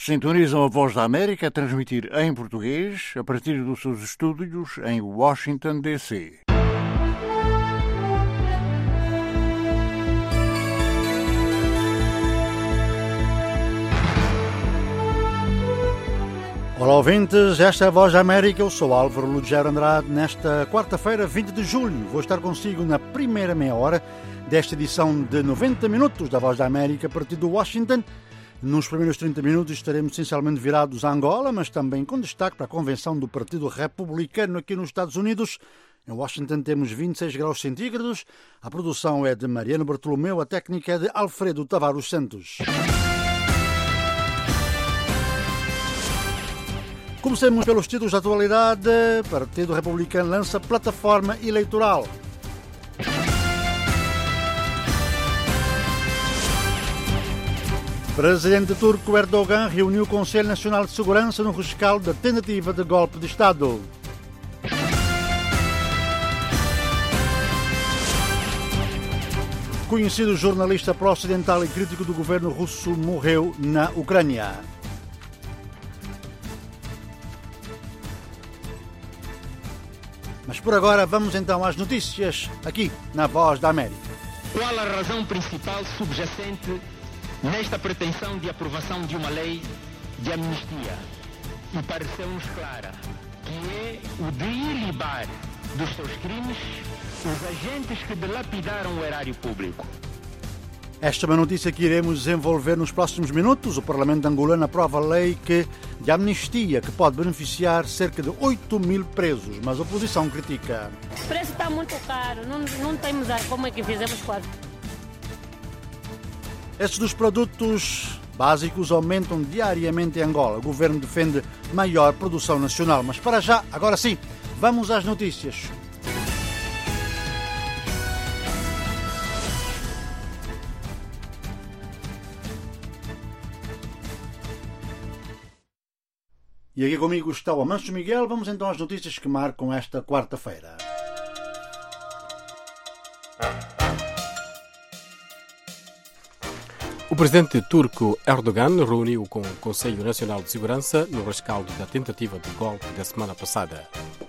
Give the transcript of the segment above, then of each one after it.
Sintonizam a Voz da América a transmitir em português a partir dos seus estúdios em Washington, D.C. Olá ouvintes, esta é a Voz da América, eu sou Álvaro Lugero Andrade. Nesta quarta-feira, 20 de julho, vou estar consigo na primeira meia hora desta edição de 90 minutos da Voz da América a partir de Washington. Nos primeiros 30 minutos estaremos essencialmente virados a Angola, mas também com destaque para a convenção do Partido Republicano aqui nos Estados Unidos. Em Washington temos 26 graus centígrados, a produção é de Mariano Bartolomeu, a técnica é de Alfredo Tavares Santos. Comecemos pelos títulos da atualidade. O Partido Republicano lança plataforma eleitoral. Presidente turco Erdogan reuniu o Conselho Nacional de Segurança no rescaldo da tentativa de golpe de Estado. Conhecido jornalista pró-ocidental e crítico do governo russo morreu na Ucrânia. Mas por agora vamos então às notícias aqui na Voz da América. Qual a razão principal subjacente nesta pretensão de aprovação de uma lei de amnistia? E pareceu-nos clara, que é o de ilibar dos seus crimes os agentes que dilapidaram o erário público. Esta é uma notícia que iremos desenvolver nos próximos minutos. O Parlamento angolano aprova a lei de amnistia que pode beneficiar cerca de 8 mil presos, mas a oposição critica. O preço está muito caro, não temos como é que fizemos quase. Estes dos produtos básicos aumentam diariamente em Angola. O governo defende maior produção nacional. Mas para já, agora sim, vamos às notícias. E aqui comigo está o Amancio Miguel. Vamos então às notícias que marcam esta quarta-feira. O presidente turco Erdogan reuniu com o Conselho Nacional de Segurança no rescaldo da tentativa de golpe da semana passada.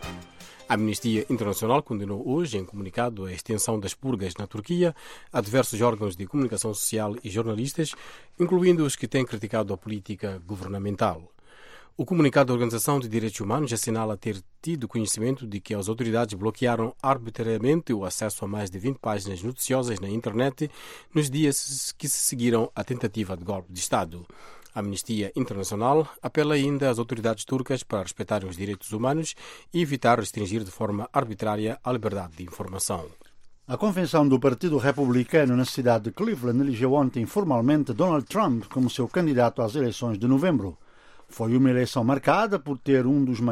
A Amnistia Internacional condenou hoje, em comunicado, a extensão das purgas na Turquia a diversos órgãos de comunicação social e jornalistas, incluindo os que têm criticado a política governamental. O comunicado da Organização de Direitos Humanos assinala ter tido conhecimento de que as autoridades bloquearam arbitrariamente o acesso a mais de 20 páginas noticiosas na internet nos dias que se seguiram à tentativa de golpe de Estado. A Amnistia Internacional apela ainda às autoridades turcas para respeitarem os direitos humanos e evitar restringir de forma arbitrária a liberdade de informação. A convenção do Partido Republicano na cidade de Cleveland elegeu ontem formalmente Donald Trump como seu candidato às eleições de novembro. Foi uma eleição marcada por ter um dos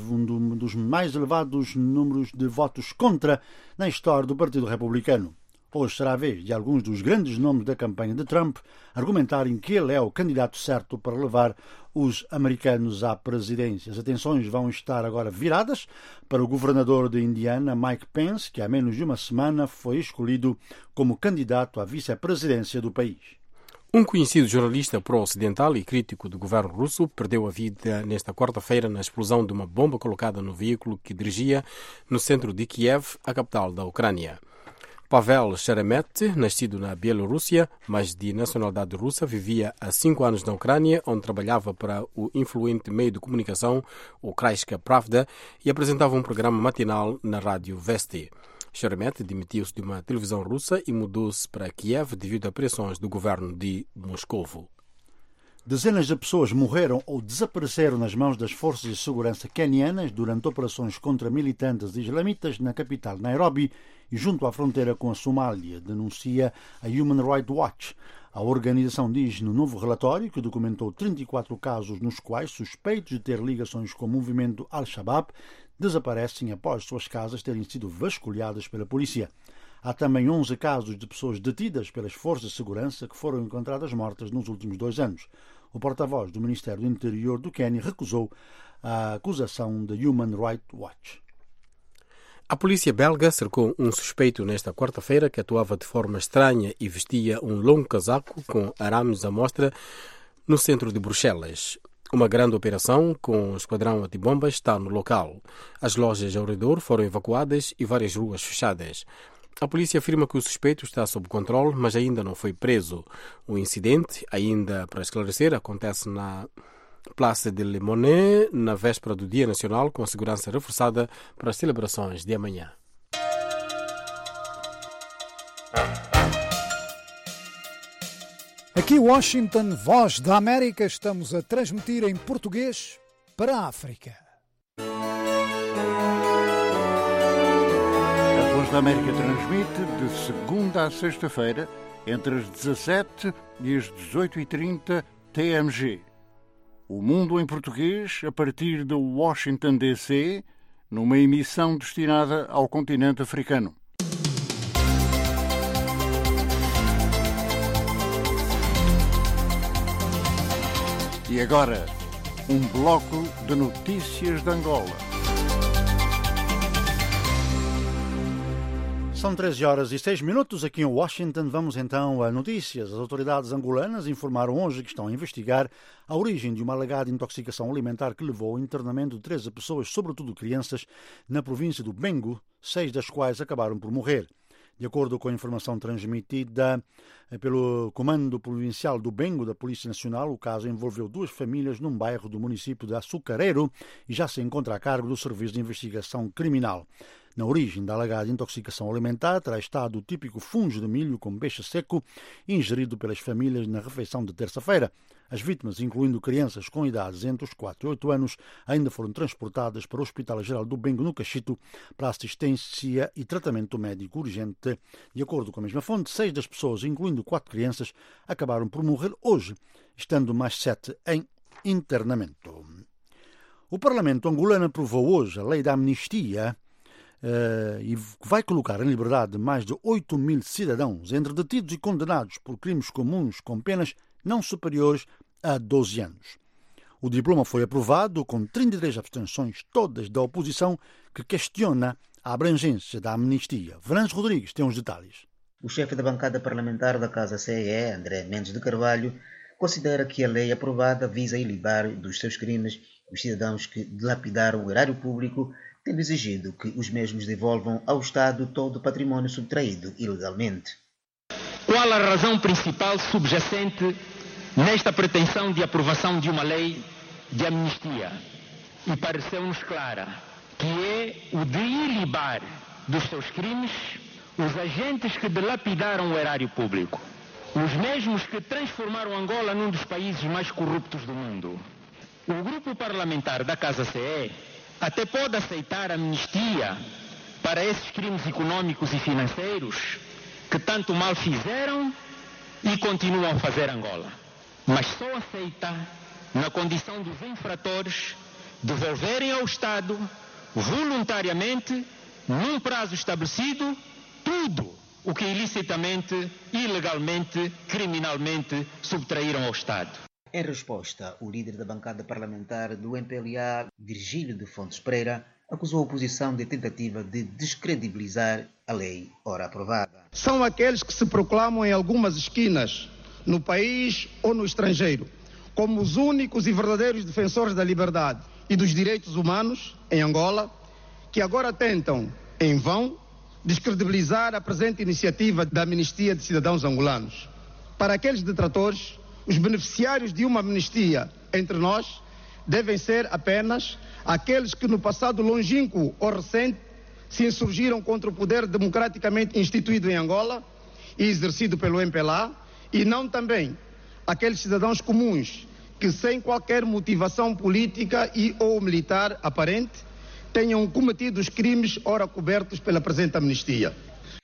mais elevados números de votos contra na história do Partido Republicano. Hoje será a vez de alguns dos grandes nomes da campanha de Trump argumentarem que ele é o candidato certo para levar os americanos à presidência. As atenções vão estar agora viradas para o governador de Indiana, Mike Pence, que há menos de uma semana foi escolhido como candidato à vice-presidência do país. Um conhecido jornalista pró-ocidental e crítico do governo russo perdeu a vida nesta quarta-feira na explosão de uma bomba colocada no veículo que dirigia no centro de Kiev, a capital da Ucrânia. Pavel Sheremet, nascido na Bielorrússia, mas de nacionalidade russa, vivia há 5 anos na Ucrânia, onde trabalhava para o influente meio de comunicação, o Kraiska Pravda, e apresentava um programa matinal na rádio Vesti. Sheremet demitiu-se de uma televisão russa e mudou-se para Kiev devido a pressões do governo de Moscovo. Dezenas de pessoas morreram ou desapareceram nas mãos das forças de segurança quenianas durante operações contra militantes islamitas na capital Nairobi e junto à fronteira com a Somália, denuncia a Human Rights Watch. A organização diz no novo relatório que documentou 34 casos nos quais suspeitos de ter ligações com o movimento Al-Shabaab desaparecem após suas casas terem sido vasculhadas pela polícia. Há também 11 casos de pessoas detidas pelas forças de segurança que foram encontradas mortas nos últimos 2 anos. O porta-voz do Ministério do Interior do Quênia recusou a acusação da Human Rights Watch. A polícia belga cercou um suspeito nesta quarta-feira que atuava de forma estranha e vestia um longo casaco com arames à mostra No centro de Bruxelas, uma grande operação com um esquadrão antibombas está no local. As lojas ao redor foram evacuadas e várias ruas fechadas. A polícia afirma que o suspeito está sob controle, mas ainda não foi preso. O incidente, ainda para esclarecer, acontece na Place de Le Monet, na véspera do Dia Nacional, com a segurança reforçada para as celebrações de amanhã. Aqui Washington, Voz da América, estamos a transmitir em português para a África. A Voz da América transmite de segunda a sexta-feira, entre as 17 e as 18h30 TMG. O Mundo em Português, a partir de Washington, D.C., numa emissão destinada ao continente africano. E agora, um bloco de notícias de Angola. São 13h06 aqui em Washington. Vamos então a notícias. As autoridades angolanas informaram hoje que estão a investigar a origem de uma alegada intoxicação alimentar que levou ao internamento de 13 pessoas, sobretudo crianças, na província do Bengo, 6 das quais acabaram por morrer. De acordo com a informação transmitida pelo Comando Provincial do Bengo da Polícia Nacional, o caso envolveu 2 famílias num bairro do município de Açucareiro e já se encontra a cargo do Serviço de Investigação Criminal. Na origem da alegada intoxicação alimentar terá estado o típico fungo de milho com peixe seco ingerido pelas famílias na refeição de terça-feira. As vítimas, incluindo crianças com idades entre os 4 e 8 anos, ainda foram transportadas para o Hospital Geral do Bengo, no Cachito, para assistência e tratamento médico urgente. De acordo com a mesma fonte, 6 das pessoas, incluindo 4 crianças, acabaram por morrer hoje, estando mais 7 em internamento. O Parlamento angolano aprovou hoje a lei da amnistia e vai colocar em liberdade mais de 8.000 cidadãos, entre detidos e condenados por crimes comuns com penas não superiores a 12 anos. O diploma foi aprovado com 33 abstenções, todas da oposição, que questiona a abrangência da amnistia. Venâncio Rodrigues tem os detalhes. O chefe da bancada parlamentar da Casa CE, André Mendes de Carvalho, considera que a lei aprovada visa ilibar dos seus crimes os cidadãos que dilapidaram o erário público, tendo exigido que os mesmos devolvam ao Estado todo o patrimônio subtraído ilegalmente. Qual a razão principal subjacente nesta pretensão de aprovação de uma lei de amnistia? E pareceu-nos clara, que é o de ilibar dos seus crimes os agentes que dilapidaram o erário público, os mesmos que transformaram Angola num dos países mais corruptos do mundo. O grupo parlamentar da Casa CE até pode aceitar amnistia para esses crimes econômicos e financeiros que tanto mal fizeram e continuam a fazer Angola. Mas só aceita na condição dos infratores devolverem ao Estado, voluntariamente, num prazo estabelecido, tudo o que ilicitamente, ilegalmente, criminalmente subtraíram ao Estado. Em resposta, o líder da bancada parlamentar do MPLA, Virgílio de Fontes Pereira, acusou a oposição de tentativa de descredibilizar a lei ora aprovada. São aqueles que se proclamam em algumas esquinas, no país ou no estrangeiro, como os únicos e verdadeiros defensores da liberdade e dos direitos humanos em Angola, que agora tentam, em vão, descredibilizar a presente iniciativa da amnistia de cidadãos angolanos. Para aqueles detratores, os beneficiários de uma amnistia entre nós devem ser apenas aqueles que no passado longínquo ou recente se insurgiram contra o poder democraticamente instituído em Angola e exercido pelo MPLA, e não também aqueles cidadãos comuns que, sem qualquer motivação política e ou militar aparente, tenham cometido os crimes ora cobertos pela presente amnistia.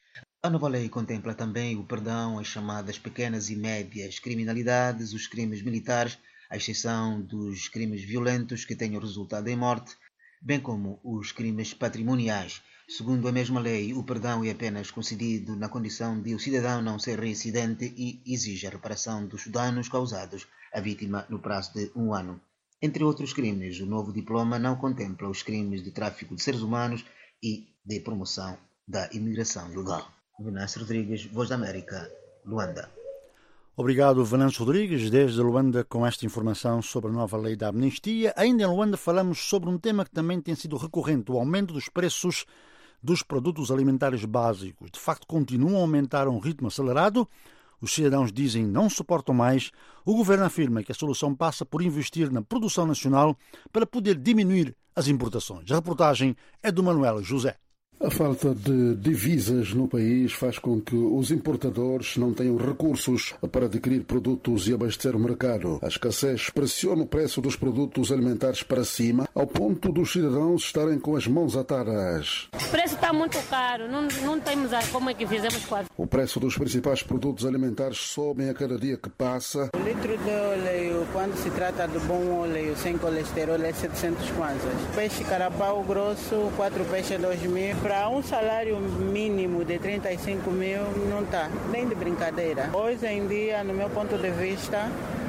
A nova lei contempla também o perdão às chamadas pequenas e médias criminalidades, os crimes militares, à exceção dos crimes violentos que tenham resultado em morte, bem como os crimes patrimoniais. Segundo a mesma lei, o perdão é apenas concedido na condição de o cidadão não ser reincidente e exige a reparação dos danos causados à vítima no prazo de 1 ano. Entre outros crimes, o novo diploma não contempla os crimes de tráfico de seres humanos e de promoção da imigração legal. Venâncio Rodrigues, Voz da América, Luanda. Obrigado, Venâncio Rodrigues, desde Luanda, com esta informação sobre a nova lei da amnistia. Ainda em Luanda falamos sobre um tema que também tem sido recorrente, o aumento dos preços dos produtos alimentares básicos. De facto, continuam a aumentar a um ritmo acelerado. Os cidadãos dizem que não suportam mais. O governo afirma que a solução passa por investir na produção nacional para poder diminuir as importações. A reportagem é do Manuel José. A falta de divisas no país faz com que os importadores não tenham recursos para adquirir produtos e abastecer o mercado. A escassez pressiona o preço dos produtos alimentares para cima, ao ponto dos cidadãos estarem com as mãos atadas. O preço está muito caro, não temos como é que fizemos quase. O preço dos principais produtos alimentares sobe a cada dia que passa. O litro de óleo, quando se trata de bom óleo, sem colesterol, é 700 kwanzas. Peixe carapau grosso, 4 peixes 2.000. Para um salário mínimo de 35 mil não está, nem de brincadeira. Hoje em dia, no meu ponto de vista,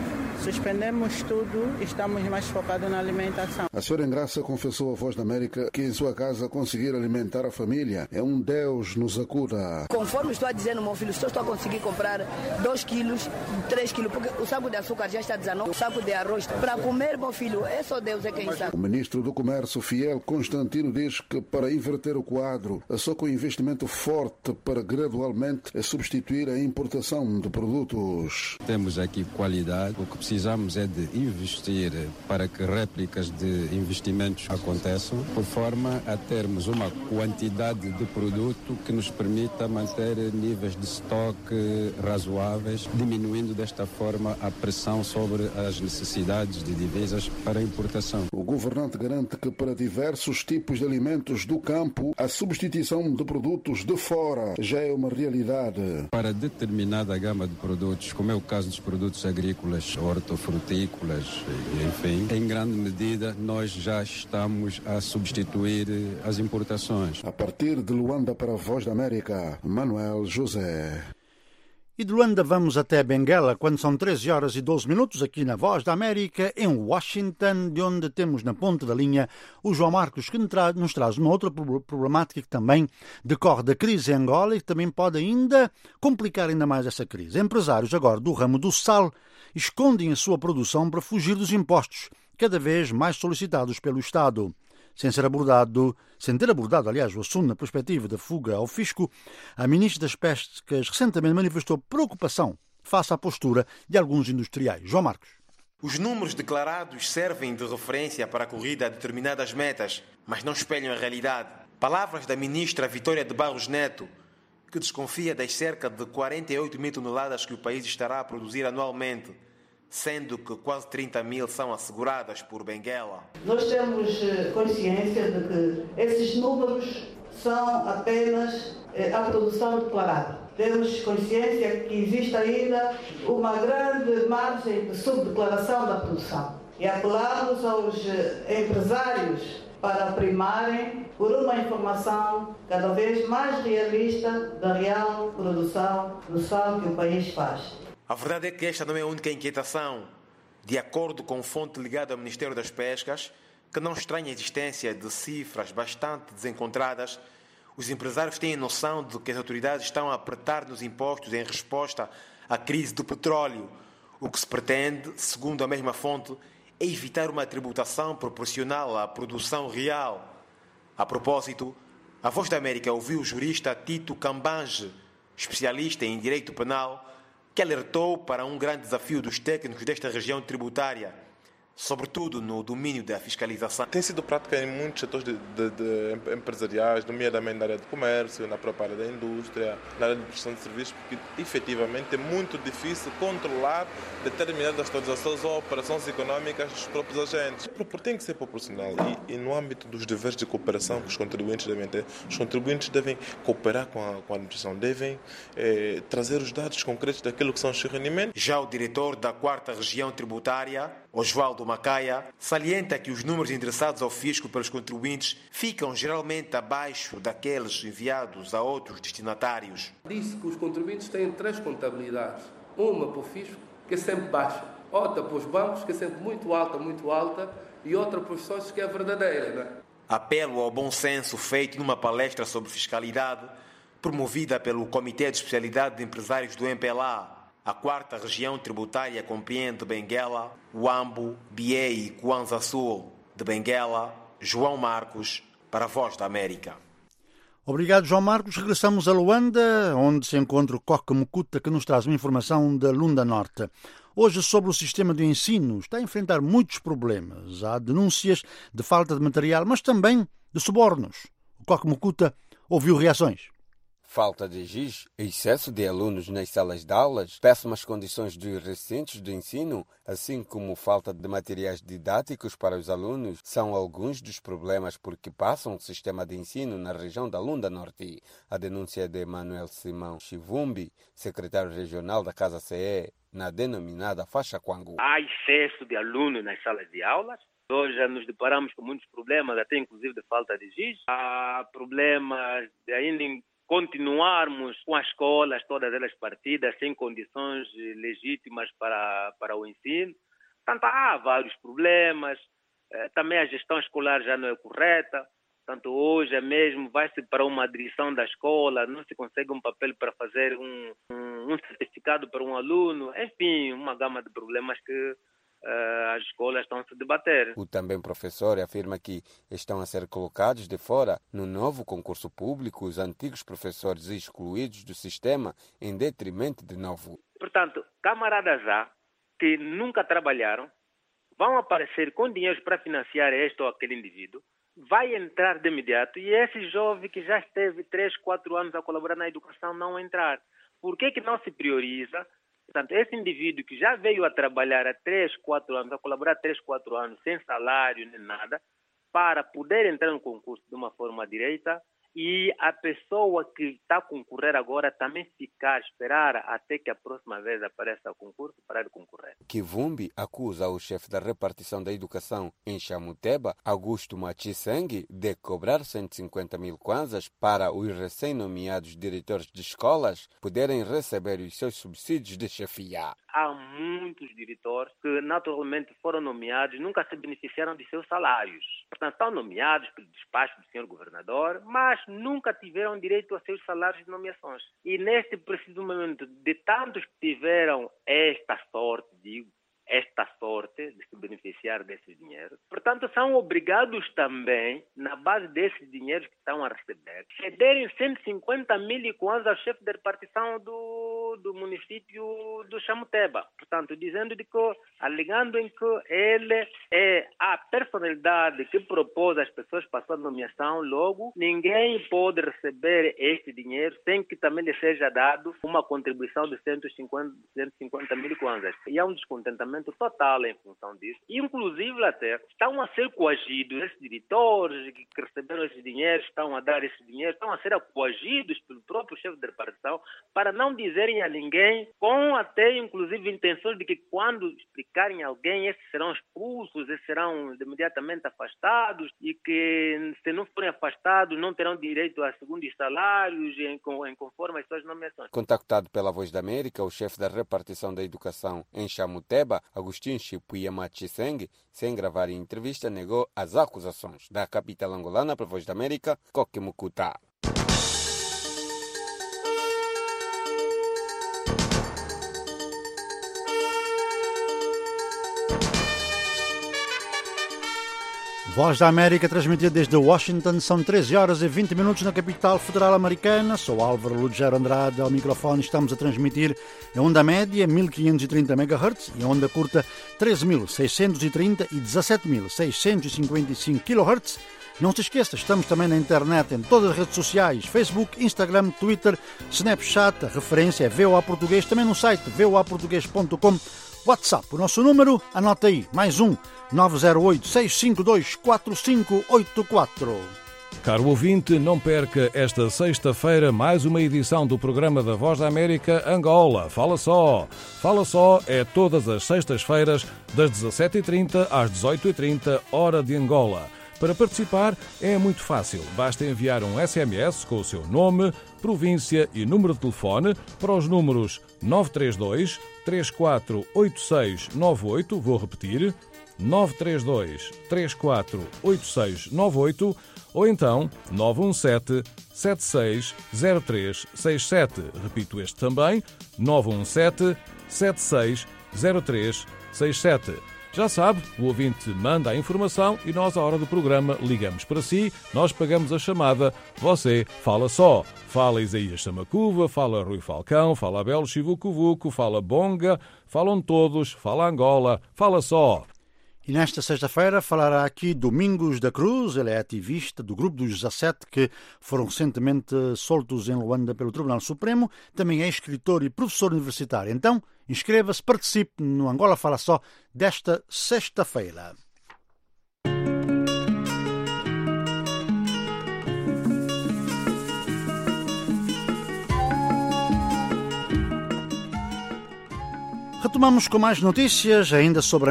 suspendemos tudo e estamos mais focados na alimentação. A senhora Engraça confessou à Voz da América que em sua casa conseguir alimentar a família é um Deus nos acuda. Conforme estou a dizer, meu filho, só estou a conseguir comprar 2 quilos, 3 quilos, porque o saco de açúcar já está 19, o saco de arroz. Para comer, meu filho, é só Deus é quem sabe. O ministro do Comércio, Fiel Constantino, diz que para inverter o quadro, é só com investimento forte para gradualmente substituir a importação de produtos. Temos aqui qualidade, o que precisamos é de investir para que réplicas de investimentos aconteçam, por forma a termos uma quantidade de produto que nos permita manter níveis de estoque razoáveis, diminuindo desta forma a pressão sobre as necessidades de divisas para a importação. O governante garante que para diversos tipos de alimentos do campo, a substituição de produtos de fora já é uma realidade. Para determinada gama de produtos, como é o caso dos produtos agrícolas, hortofrutícolas, enfim, em grande medida nós já estamos a substituir as importações. A partir de Luanda para a Voz da América, Manuel José. E de Luanda vamos até Benguela, quando são 13 horas e 12 minutos, aqui na Voz da América, em Washington, de onde temos na ponta da linha o João Marcos, que nos traz uma outra problemática que também decorre da crise em Angola e que também pode ainda complicar ainda mais essa crise. Empresários agora do ramo do sal escondem a sua produção para fugir dos impostos, cada vez mais solicitados pelo Estado. Sem ter abordado, aliás, o assunto na perspectiva da fuga ao fisco, a ministra das Pescas recentemente manifestou preocupação face à postura de alguns industriais. João Marcos. Os números declarados servem de referência para a corrida a determinadas metas, mas não espelham a realidade. Palavras da ministra Vitória de Barros Neto, que desconfia das cerca de 48 mil toneladas que o país estará a produzir anualmente, sendo que quase 30 mil são asseguradas por Benguela. Nós temos consciência de que esses números são apenas a produção declarada. Temos consciência que existe ainda uma grande margem de subdeclaração da produção. E apelamos aos empresários para primarem por uma informação cada vez mais realista da real produção do sal que o país faz. A verdade é que esta não é a única inquietação. De acordo com fonte ligada ao Ministério das Pescas, que não estranha a existência de cifras bastante desencontradas, os empresários têm a noção de que as autoridades estão a apertar nos impostos em resposta à crise do petróleo. O que se pretende, segundo a mesma fonte, é evitar uma tributação proporcional à produção real. A propósito, a Voz da América ouviu o jurista Tito Cambange, especialista em direito penal, que alertou para um grande desafio dos técnicos desta região tributária, sobretudo no domínio da fiscalização. Tem sido prática em muitos setores de empresariais, nomeadamente na área de comércio, na própria área da indústria, na área de prestação de serviços, porque efetivamente é muito difícil controlar determinadas transações ou operações econômicas dos próprios agentes. Tem que ser proporcional e no âmbito dos deveres de cooperação que os contribuintes devem ter, os contribuintes devem cooperar com a administração, devem trazer os dados concretos daquilo que são os seus rendimentos. Já o diretor da 4ª Região Tributária, Osvaldo Macaia, salienta que os números endereçados ao fisco pelos contribuintes ficam geralmente abaixo daqueles enviados a outros destinatários. Disse que os contribuintes têm 3 contabilidades. Uma para o fisco, que é sempre baixa. Outra para os bancos, que é sempre muito alta, e outra para os sócios, que é a verdadeira. Não é? Apelo ao bom senso feito numa palestra sobre fiscalidade, promovida pelo Comitê de Especialidade de Empresários do MPLA. A quarta região tributária compreende Benguela, Huambo, Bié e Kwanza Sul. De Benguela, João Marcos, para a Voz da América. Obrigado, João Marcos. Regressamos a Luanda, onde se encontra o Coque Mukuta, que nos traz uma informação da Lunda Norte. Hoje, sobre o sistema de ensino, está a enfrentar muitos problemas. Há denúncias de falta de material, mas também de subornos. O Coque Mukuta ouviu reações. Falta de giz, excesso de alunos nas salas de aulas, péssimas condições dos recintos de ensino, assim como falta de materiais didáticos para os alunos, são alguns dos problemas por que passa o sistema de ensino na região da Lunda Norte. A denúncia de Manuel Simão Chivumbi, secretário regional da Casa CE, na denominada Faixa Kwangu. Há excesso de alunos nas salas de aulas. Hoje já nos deparamos com muitos problemas, até inclusive de falta de giz. Há problemas de ainda continuarmos com as escolas, todas elas partidas, sem condições legítimas para o ensino. Portanto, há vários problemas. Também a gestão escolar já não é correta. Portanto, hoje mesmo vai-se para uma direção da escola, não se consegue um papel para fazer um certificado para um aluno. Enfim, uma gama de problemas que as escolas estão a se debater. O também professor afirma que estão a ser colocados de fora no novo concurso público os antigos professores excluídos do sistema em detrimento de novo. Portanto, camaradas que nunca trabalharam vão aparecer com dinheiro para financiar este ou aquele indivíduo, vai entrar de imediato e esse jovem que já esteve 3, 4 anos a colaborar na educação não entrar. Por que não se prioriza? Portanto, esse indivíduo que já veio a trabalhar há 3, 4 anos, a colaborar há 3, 4 anos, sem salário nem nada, para poder entrar no concurso de uma forma direita e a pessoa que está a concorrer agora também ficar, esperar até que a próxima vez apareça o concurso para concorrer. Kivumbi acusa o chefe da repartição da educação em Chamuteba, Augusto Machiseng, de cobrar 150 mil kwanzas para os recém-nomeados diretores de escolas poderem receber os seus subsídios de chefia. Há muitos diretores que naturalmente foram nomeados, nunca se beneficiaram de seus salários. Portanto, estão nomeados pelo despacho do senhor governador, mas nunca tiveram direito a seus salários de nomeações. E neste preciso momento, de tantos que tiveram esta sorte de se beneficiar desse dinheiro, portanto, são obrigados também, na base desses dinheiros que estão a receber, cederem 150 mil kwanzas ao chefe de repartição do município do Chamuteba. Portanto, dizendo alegando em que ele é a personalidade que propôs às pessoas para a sua nomeação, logo, ninguém pode receber este dinheiro sem que também lhe seja dado uma contribuição de 150 mil kwanzas. E há um descontentamento total em função disso. Inclusive, até, estão a ser coagidos, esses diretores que receberam esse dinheiro, estão a dar esse dinheiro, estão a ser coagidos pelo próprio chefe de repartição para não dizerem a ninguém, com até, inclusive, intenções de que quando explicarem a alguém, esses serão expulsos, esses serão imediatamente afastados e que, se não forem afastados, não terão direito a segundos salários em conforme as suas nomeações. Contactado pela Voz da América, o chefe da repartição da educação em Chamuteba, Agostinho Chipuia Machiseng, sem gravar em entrevista, negou as acusações. Da capital angolana para a Voz da América, Coque Mukuta. Voz da América transmitida desde Washington, são 13 horas e 20 minutos na capital federal americana. Sou Álvaro Lugero Andrade ao microfone. Estamos a transmitir em onda média 1530 MHz e em onda curta 13.630 e 17.655 kHz. Não se esqueça, estamos também na internet, em todas as redes sociais, Facebook, Instagram, Twitter, Snapchat. A referência é VOA Português, também no site voaportugues.com. WhatsApp, o nosso número, anota aí, mais 908-652-4584. Caro ouvinte, não perca esta sexta-feira mais uma edição do programa da Voz da América Angola. Fala Só. Fala Só é todas as sextas-feiras, das 17h30 às 18h30, hora de Angola. Para participar é muito fácil. Basta enviar um SMS com o seu nome, província e número de telefone para os números 932 348698, vou repetir, 932 348698 ou então 917 760367. Repito este também, 917 760367. Já sabe, o ouvinte manda a informação e nós, à hora do programa, ligamos para si, nós pagamos a chamada, você fala só. Fala Isaías Samacuva, fala Rui Falcão, fala Abel Chivucovuco, fala Bonga, falam todos, fala Angola, fala só. E nesta sexta-feira falará aqui Domingos da Cruz, ele é ativista do grupo dos 17 que foram recentemente soltos em Luanda pelo Tribunal Supremo, também é escritor e professor universitário. Então, inscreva-se, participe no Angola Fala Só desta sexta-feira. Retomamos com mais notícias, ainda sobre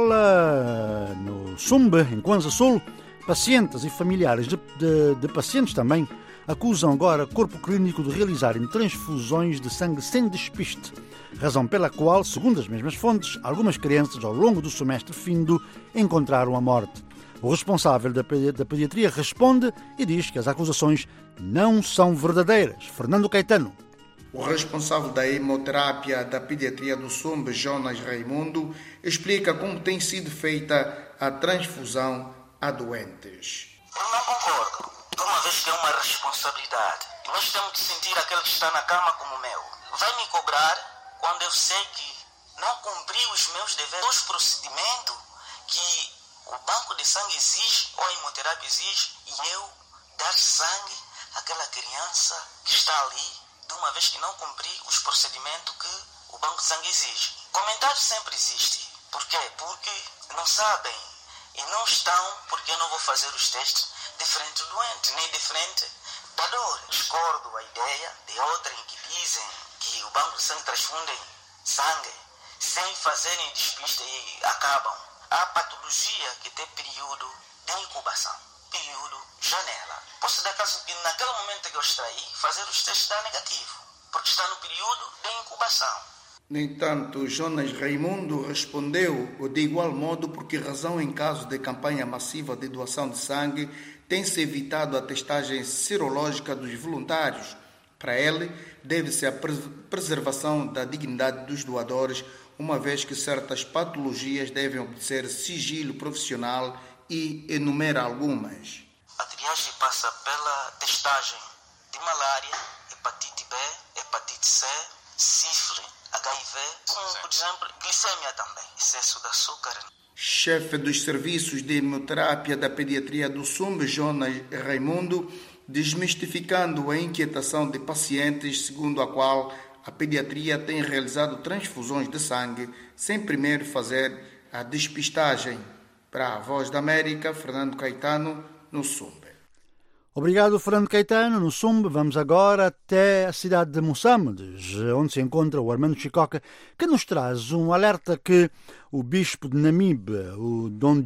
Angola. No Sumbe, em Kwanza Sul, pacientes e familiares de pacientes também acusam agora o corpo clínico de realizarem transfusões de sangue sem despiste, razão pela qual, segundo as mesmas fontes, algumas crianças ao longo do semestre findo encontraram a morte. O responsável da pediatria responde e diz que as acusações não são verdadeiras. Fernando Caetano. O responsável da hemoterapia da pediatria do Sumbe, Jonas Raimundo, explica como tem sido feita a transfusão a doentes. Eu não concordo, uma vez que é uma responsabilidade. Nós temos que sentir aquele que está na cama como meu. Vai me cobrar quando eu sei que não cumpri os meus deveres, os procedimentos que o banco de sangue exige ou a hemoterapia exige, e eu dar sangue àquela criança que está ali, de uma vez que não cumpri os procedimentos que o banco de sangue exige. Comentário sempre existe. Por quê? Porque não sabem e não estão, porque eu não vou fazer os testes de frente ao doente, nem de frente da dor. Discordo a ideia de outrem que dizem que o banco de sangue transfunde sangue sem fazerem despiste e acabam. Há patologia que tem período de incubação, período janela. Posso dar caso que naquele momento que eu extraí, fazer os testes dá negativo, porque está no período de incubação. No entanto, Jonas Raimundo respondeu de igual modo por que razão, em caso de campanha massiva de doação de sangue, tem-se evitado a testagem serológica dos voluntários. Para ele, deve-se a preservação da dignidade dos doadores, uma vez que certas patologias devem obedecer sigilo profissional e enumera algumas. A triagem passa pela testagem de malária, hepatite B, hepatite C, sífilis, HIV, como, por exemplo, glicemia também, excesso de açúcar. Chefe dos serviços de hemoterapia da pediatria do Sumbe, Jonas Raimundo, desmistificando a inquietação de pacientes segundo a qual a pediatria tem realizado transfusões de sangue sem primeiro fazer a despistagem. Para a Voz da América, Fernando Caetano, no Sumbe. Obrigado, Fernando Caetano. No Sumbe, vamos agora até a cidade de Moçambique, onde se encontra o Armando Chicoca, que nos traz um alerta que o bispo de Namibe, o Dom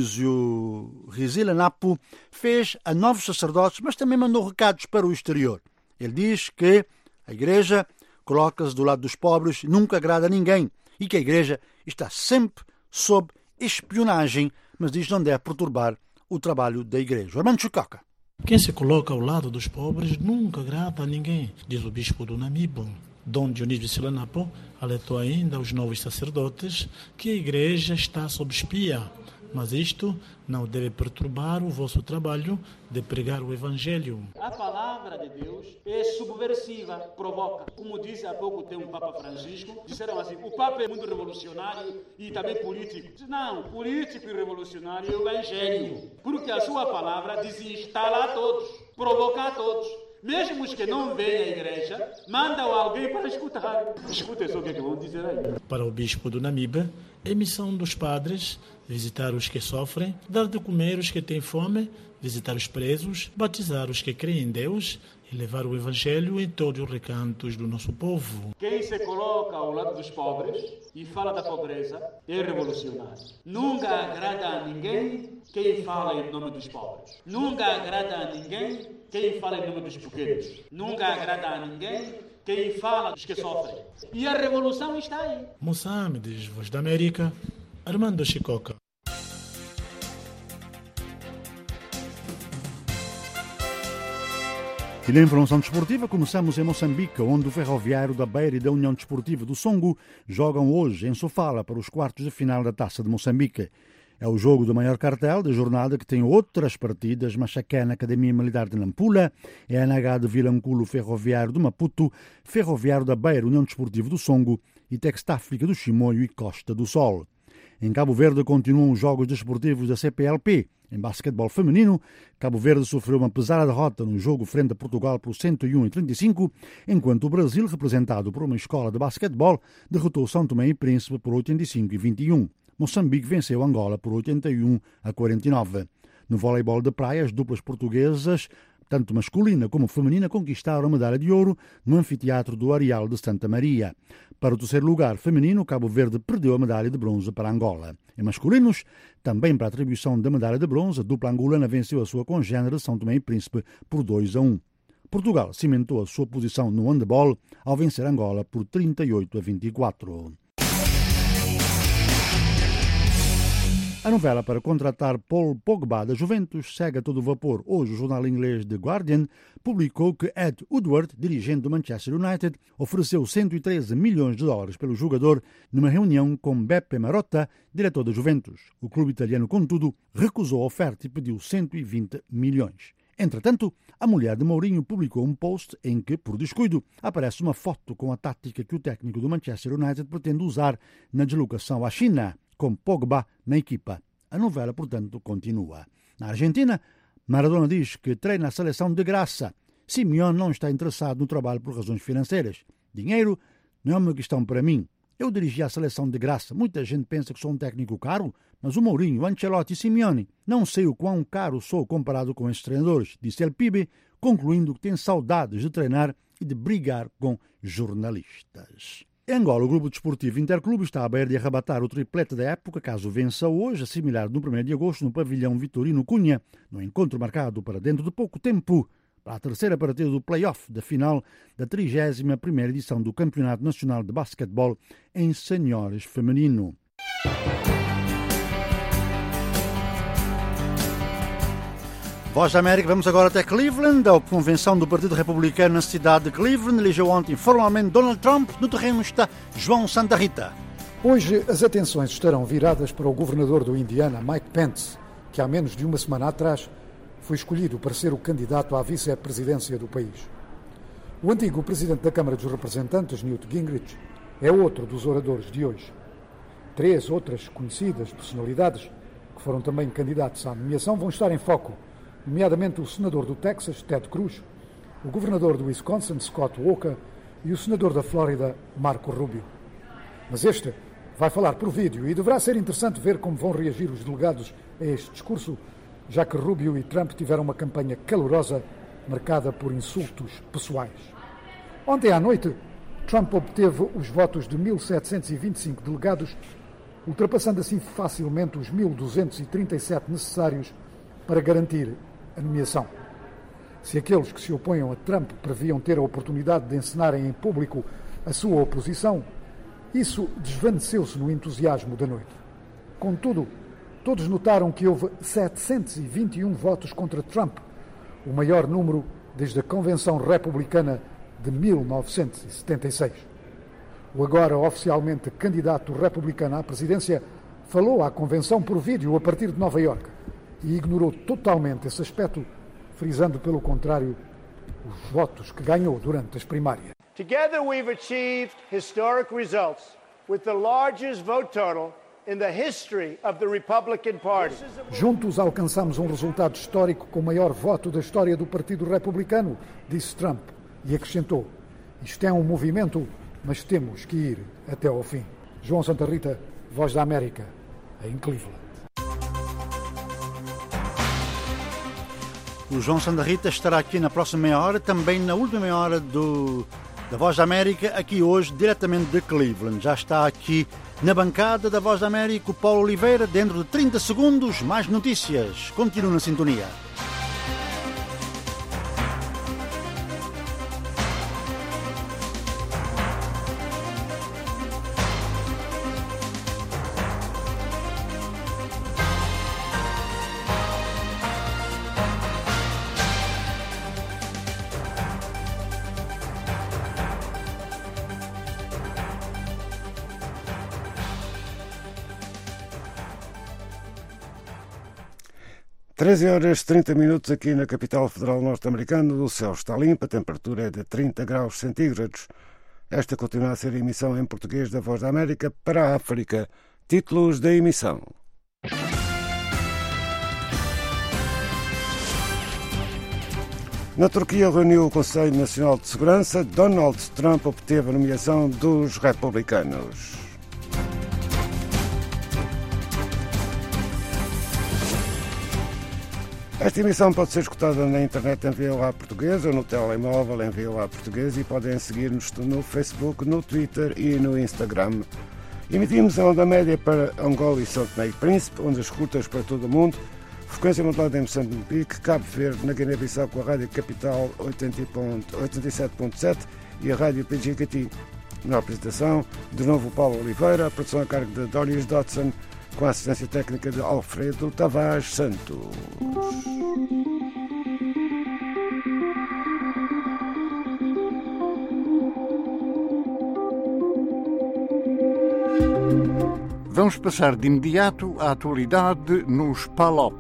Dionísio Rizila Napo, fez a novos sacerdotes, mas também mandou recados para o exterior. Ele diz que a Igreja coloca-se do lado dos pobres, nunca agrada a ninguém, e que a Igreja está sempre sob espionagem, mas diz que não deve perturbar o trabalho da Igreja. Armando Chicoca. Quem se coloca ao lado dos pobres nunca agrada a ninguém, diz o bispo do Namibe. Dom Dionísio Rizila Napo alertou ainda aos novos sacerdotes que a Igreja está sob espia, mas isto não deve perturbar o vosso trabalho de pregar o Evangelho. A palavra de Deus é subversiva, provoca. Como disse há pouco tempo o Papa Francisco, disseram assim, o Papa é muito revolucionário e também político. Não, político e revolucionário é o Evangelho, porque a sua palavra desinstala a todos, provoca a todos. Mesmo os que não veem a Igreja, mandam alguém para escutar. Escutem só o que vão dizer aí. Para o bispo do Namibe, é missão dos padres visitar os que sofrem, dar de comer os que têm fome, visitar os presos, batizar os que creem em Deus e levar o Evangelho em todos os recantos do nosso povo. Quem se coloca ao lado dos pobres e fala da pobreza é revolucionário. Nunca agrada a ninguém quem fala em nome dos pobres. Nunca agrada a ninguém quem fala em nome dos pequenos. Nunca agrada a ninguém quem fala dos que sofrem. E a revolução está aí. Moçambique, Voz da América, Armando Chicoca. E na informação desportiva, começamos em Moçambique, onde o Ferroviário da Beira e da União Desportiva do Songo jogam hoje em Sofala para os quartos de final da Taça de Moçambique. É o jogo do maior cartel da jornada, que tem outras partidas: Machaquena, Academia Militar de Nampula, ENH de Vilanculo, Ferroviário de Maputo, Ferroviário da Beira, União Desportiva do Songo e Textáfrica do Chimoio e Costa do Sol. Em Cabo Verde continuam os jogos desportivos da CPLP. Em basquetebol feminino, Cabo Verde sofreu uma pesada derrota no jogo frente a Portugal por 101-35, enquanto o Brasil, representado por uma escola de basquetebol, derrotou São Tomé e Príncipe por 85-21. Moçambique venceu Angola por 81-49. No voleibol de praia, as duplas portuguesas, tanto masculina como feminina, conquistaram a medalha de ouro no anfiteatro do Areal de Santa Maria. Para o terceiro lugar feminino, Cabo Verde perdeu a medalha de bronze para Angola. Em masculinos, também para a atribuição da medalha de bronze, a dupla angolana venceu a sua congênere São Tomé e Príncipe por 2-1. Portugal cimentou a sua posição no handebol ao vencer Angola por 38-24. A novela para contratar Paul Pogba da Juventus segue a todo vapor. Hoje o jornal inglês The Guardian publicou que Ed Woodward, dirigente do Manchester United, ofereceu 113 milhões de dólares pelo jogador numa reunião com Beppe Marotta, diretor da Juventus. O clube italiano, contudo, recusou a oferta e pediu 120 milhões. Entretanto, a mulher de Mourinho publicou um post em que, por descuido, aparece uma foto com a tática que o técnico do Manchester United pretende usar na deslocação à China, com Pogba na equipa. A novela, portanto, continua. Na Argentina, Maradona diz que treina a seleção de graça. Simeone não está interessado no trabalho por razões financeiras. Dinheiro não é uma questão para mim. Eu dirigi a seleção de graça. Muita gente pensa que sou um técnico caro, mas o Mourinho, Ancelotti e Simeone, não sei o quão caro sou comparado com esses treinadores, disse El Pibe, concluindo que tem saudades de treinar e de brigar com jornalistas. Em Angola, o grupo desportivo Interclube está a beira de arrebatar o triplete da época, caso vença hoje, assimilar no 1º de agosto no pavilhão Vitorino Cunha, no encontro marcado para dentro de pouco tempo, para a terceira partida do play-off da final da 31ª edição do Campeonato Nacional de Basquetebol em Senhores Feminino. Voz da América, vamos agora até Cleveland. A convenção do Partido Republicano na cidade de Cleveland elegeu ontem formalmente Donald Trump. No terreno está João Santa Rita. Hoje as atenções estarão viradas para o governador do Indiana, Mike Pence, que há menos de uma semana atrás foi escolhido para ser o candidato à vice-presidência do país. O antigo presidente da Câmara dos Representantes, Newt Gingrich, é outro dos oradores de hoje. 3 outras conhecidas personalidades, que foram também candidatos à nomeação, vão estar em foco, nomeadamente o senador do Texas, Ted Cruz, o governador do Wisconsin, Scott Walker, e o senador da Flórida, Marco Rubio. Mas este vai falar por vídeo e deverá ser interessante ver como vão reagir os delegados a este discurso, já que Rubio e Trump tiveram uma campanha calorosa, marcada por insultos pessoais. Ontem à noite, Trump obteve os votos de 1.725 delegados, ultrapassando assim facilmente os 1.237 necessários para garantir a nomeação. Se aqueles que se oponham a Trump previam ter a oportunidade de encenarem em público a sua oposição, isso desvaneceu-se no entusiasmo da noite. Contudo, todos notaram que houve 721 votos contra Trump, o maior número desde a Convenção Republicana de 1976. O agora oficialmente candidato republicano à presidência falou à Convenção por vídeo a partir de Nova Iorque e ignorou totalmente esse aspecto, frisando, pelo contrário, os votos que ganhou durante as primárias. Together we've achieved historic results with the largest vote total in the history of the Republican Party. Juntos alcançamos um resultado histórico com o maior voto da história do Partido Republicano, disse Trump, e acrescentou: isto é um movimento, mas temos que ir até ao fim. João Santa Rita, Voz da América, em Cleveland. O João Santa Rita estará aqui na próxima meia hora, também na última meia hora da Voz da América, aqui hoje, diretamente de Cleveland. Já está aqui na bancada da Voz da América o Paulo Oliveira. Dentro de 30 segundos, mais notícias. Continue na sintonia. 13h30 aqui na capital federal norte-americana. O céu está limpo, a temperatura é de 30 graus centígrados. Esta continua a ser a emissão em português da Voz da América para a África. Títulos da emissão. Na Turquia reuniu o Conselho Nacional de Segurança. Donald Trump obteve a nomeação dos republicanos. Esta emissão pode ser escutada na internet em VOA Português ou no telemóvel em VOA Português e podem seguir-nos no Facebook, no Twitter e no Instagram. Emitimos a onda média para Angola e São Tomé e Príncipe, ondas curtas para todo o mundo. Frequência modulada em Moçambique, Cabo Verde, na Guiné-Bissau com a Rádio Capital 87.7 e a Rádio PGKT. Na apresentação, de novo Paulo Oliveira, a produção a cargo de Dorius Dodson, com a assistência técnica de Alfredo Tavares Santos. Vamos passar de imediato à atualidade nos PALOP.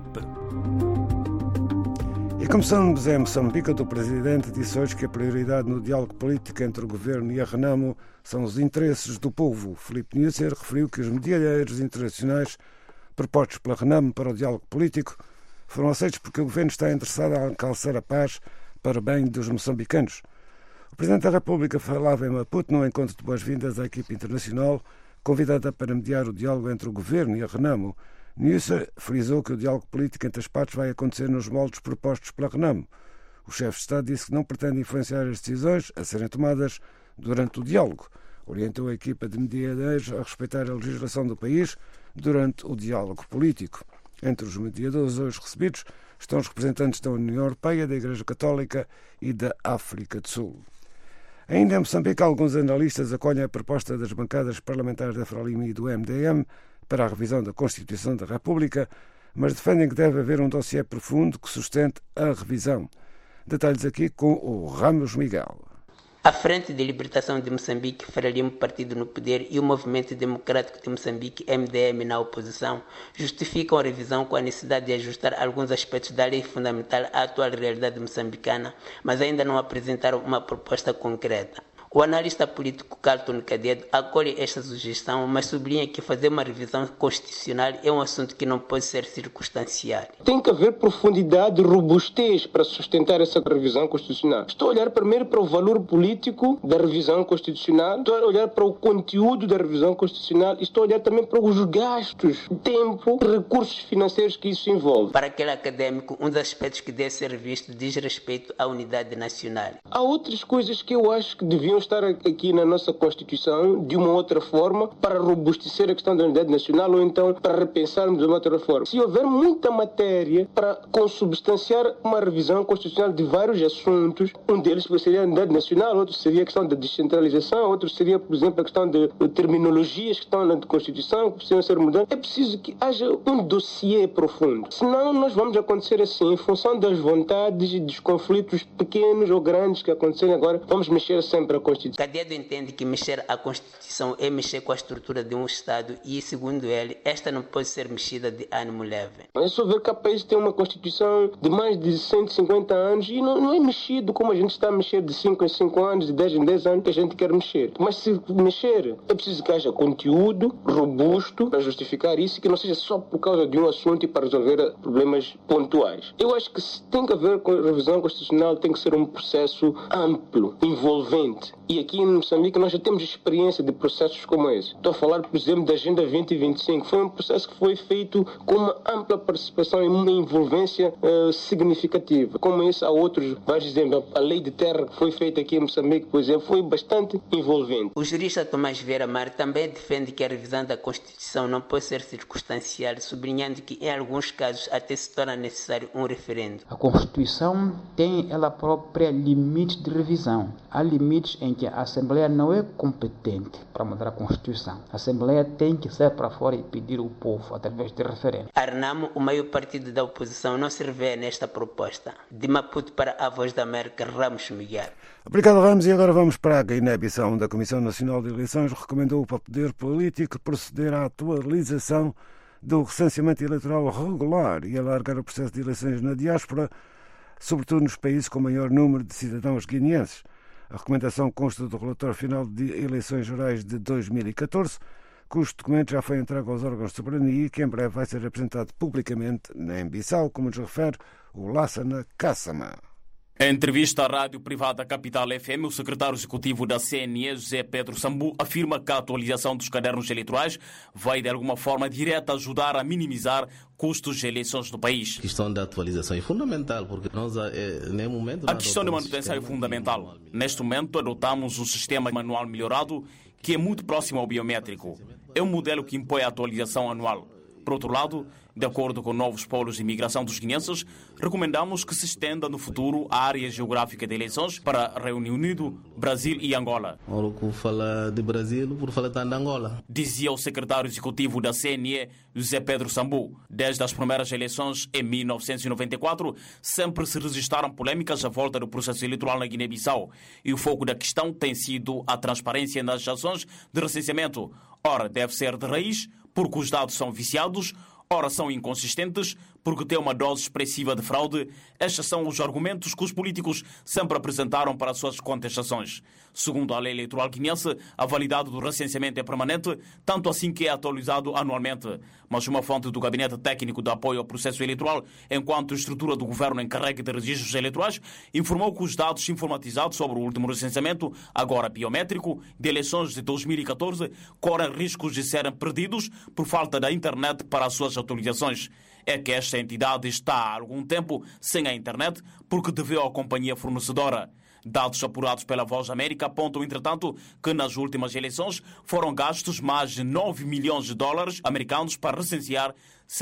E começamos em Moçambique, o Presidente disse hoje que a prioridade no diálogo político entre o Governo e a Renamo são os interesses do povo. Filipe Nusser referiu que os mediadores internacionais propostos pela Renamo para o diálogo político foram aceitos porque o Governo está interessado em alcançar a paz para o bem dos moçambicanos. O Presidente da República falava em Maputo num encontro de boas-vindas à equipe internacional convidada para mediar o diálogo entre o Governo e a Renamo. Nusser frisou que o diálogo político entre as partes vai acontecer nos moldes propostos pela Renamo. O chefe de Estado disse que não pretende influenciar as decisões a serem tomadas durante o diálogo. Orientou a equipa de mediadores a respeitar a legislação do país durante o diálogo político. Entre os mediadores hoje recebidos estão os representantes da União Europeia, da Igreja Católica e da África do Sul. Ainda em Moçambique, alguns analistas acolhem a proposta das bancadas parlamentares da Frelimo e do MDM para a revisão da Constituição da República, mas defendem que deve haver um dossiê profundo que sustente a revisão. Detalhes aqui com o Ramos Miguel. A Frente de Libertação de Moçambique, Frelimo partido no poder, e o Movimento Democrático de Moçambique, MDM, na oposição, justificam a revisão com a necessidade de ajustar alguns aspectos da lei fundamental à atual realidade moçambicana, mas ainda não apresentaram uma proposta concreta. O analista político Carlton Cadedo acolhe esta sugestão, mas sublinha que fazer uma revisão constitucional é um assunto que não pode ser circunstancial. Tem que haver profundidade e robustez para sustentar essa revisão constitucional. Estou a olhar primeiro para o valor político da revisão constitucional, estou a olhar para o conteúdo da revisão constitucional e estou a olhar também para os gastos, tempo e recursos financeiros que isso envolve. Para aquele académico, um dos aspectos que deve ser visto diz respeito à unidade nacional. Há outras coisas que eu acho que deviam estar aqui na nossa Constituição de uma outra forma para robustecer a questão da unidade nacional ou então para repensarmos de uma outra forma. Se houver muita matéria para consubstanciar uma revisão constitucional de vários assuntos, um deles seria a unidade nacional, outro seria a questão da descentralização, outro seria, por exemplo, a questão de terminologias que estão na Constituição, que precisam ser mudadas. É preciso que haja um dossiê profundo. Senão nós vamos acontecer assim, em função das vontades e dos conflitos pequenos ou grandes que acontecem agora, vamos mexer sempre a Constituição. Cadedo entende que mexer a Constituição é mexer com a estrutura de um Estado e, segundo ele, esta não pode ser mexida de ânimo leve. É só ver que o país tem uma Constituição de mais de 150 anos e não é mexido como a gente está a mexer de 5 em 5 anos, de 10 em 10 anos que a gente quer mexer. Mas se mexer, é preciso que haja conteúdo robusto para justificar isso e que não seja só por causa de um assunto e para resolver problemas pontuais. Eu acho que se tem que haver revisão constitucional, tem que ser um processo amplo, envolvente. E aqui em Moçambique nós já temos experiência de processos como esse. Estou a falar, por exemplo, da Agenda 2025. Foi um processo que foi feito com uma ampla participação e uma envolvência significativa. Como esse, há outros vários exemplos. A Lei de Terra que foi feita aqui em Moçambique, por exemplo, foi bastante envolvente. O jurista Tomás Vieira Mar também defende que a revisão da Constituição não pode ser circunstancial, sublinhando que em alguns casos até se torna necessário um referendo. A Constituição tem ela própria limites de revisão. Há limites em que a Assembleia não é competente para mudar a Constituição. A Assembleia tem que sair para fora e pedir ao povo através de referendo. A Renamo, o maior partido da oposição, não se revê nesta proposta. De Maputo para a Voz da América, Ramos Miguel. Obrigado, Ramos. E agora vamos para a Guiné-Bissau, onde a Comissão Nacional de Eleições recomendou para o poder político proceder à atualização do recenseamento eleitoral regular e alargar o processo de eleições na diáspora, sobretudo nos países com maior número de cidadãos guineenses. A recomendação consta do relatório final de eleições gerais de 2014, cujo documento já foi entregue aos órgãos de soberania e que em breve vai ser apresentado publicamente na Bissau, como nos refere o Lassana Kassama. Em entrevista à rádio privada Capital FM, o secretário executivo da CNE, José Pedro Sambu, afirma que a atualização dos cadernos eleitorais vai de alguma forma direta ajudar a minimizar custos de eleições no país. A questão da atualização é fundamental, porque nós, nem momento... A questão de manutenção é fundamental. Neste momento, adotamos um sistema manual melhorado que é muito próximo ao biométrico. É um modelo que impõe a atualização anual. Por outro lado, de acordo com novos polos de imigração dos guineenses, recomendamos que se estenda no futuro a área geográfica de eleições para Reino Unido, Brasil e Angola. Por falar de Brasil, por falar de Angola. Dizia o secretário executivo da CNE, José Pedro Sambu. Desde as primeiras eleições em 1994, sempre se registraram polêmicas à volta do processo eleitoral na Guiné-Bissau. E o foco da questão tem sido a transparência nas ações de recenseamento. Ora, deve ser de raiz, porque os dados são viciados, ora são inconsistentes, porque tem uma dose expressiva de fraude. Estes são os argumentos que os políticos sempre apresentaram para as suas contestações. Segundo a lei eleitoral guineense, a validade do recenseamento é permanente, tanto assim que é atualizado anualmente. Mas uma fonte do Gabinete Técnico de Apoio ao Processo Eleitoral, enquanto estrutura do governo encarregue de registros eleitorais, informou que os dados informatizados sobre o último recenseamento, agora biométrico, de eleições de 2014, correm riscos de serem perdidos por falta da internet para as suas atualizações. É que esta entidade está há algum tempo sem a internet porque deveu à companhia fornecedora. Dados apurados pela Voz da América apontam, entretanto, que nas últimas eleições foram gastos mais de 9 milhões de dólares americanos para recensear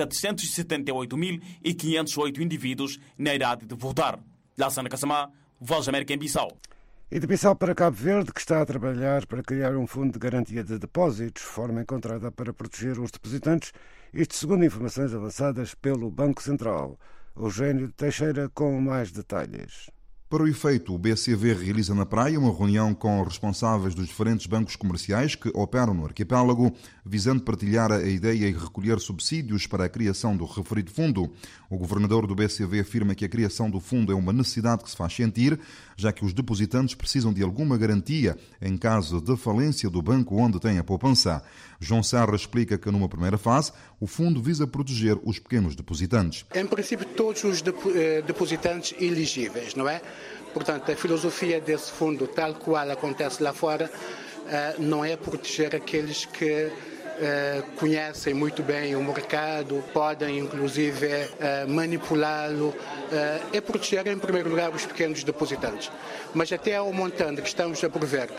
778.508 indivíduos na idade de votar. Lassana Kassama, Voz da América em Bissau. E de Bissau para Cabo Verde, que está a trabalhar para criar um fundo de garantia de depósitos, forma encontrada para proteger os depositantes, isto segundo informações avançadas pelo Banco Central. Eugênio Teixeira com mais detalhes. Para o efeito, o BCV realiza na praia uma reunião com responsáveis dos diferentes bancos comerciais que operam no arquipélago, visando partilhar a ideia e recolher subsídios para a criação do referido fundo. O governador do BCV afirma que a criação do fundo é uma necessidade que se faz sentir, já que os depositantes precisam de alguma garantia em caso de falência do banco onde têm a poupança. João Serra explica que, numa primeira fase, o fundo visa proteger os pequenos depositantes. Em princípio, todos os depositantes elegíveis, não é? Portanto, a filosofia desse fundo, tal qual acontece lá fora, não é proteger aqueles que conhecem muito bem o mercado, podem inclusive manipulá-lo, é proteger em primeiro lugar os pequenos depositantes. Mas até ao montante que estamos a prever,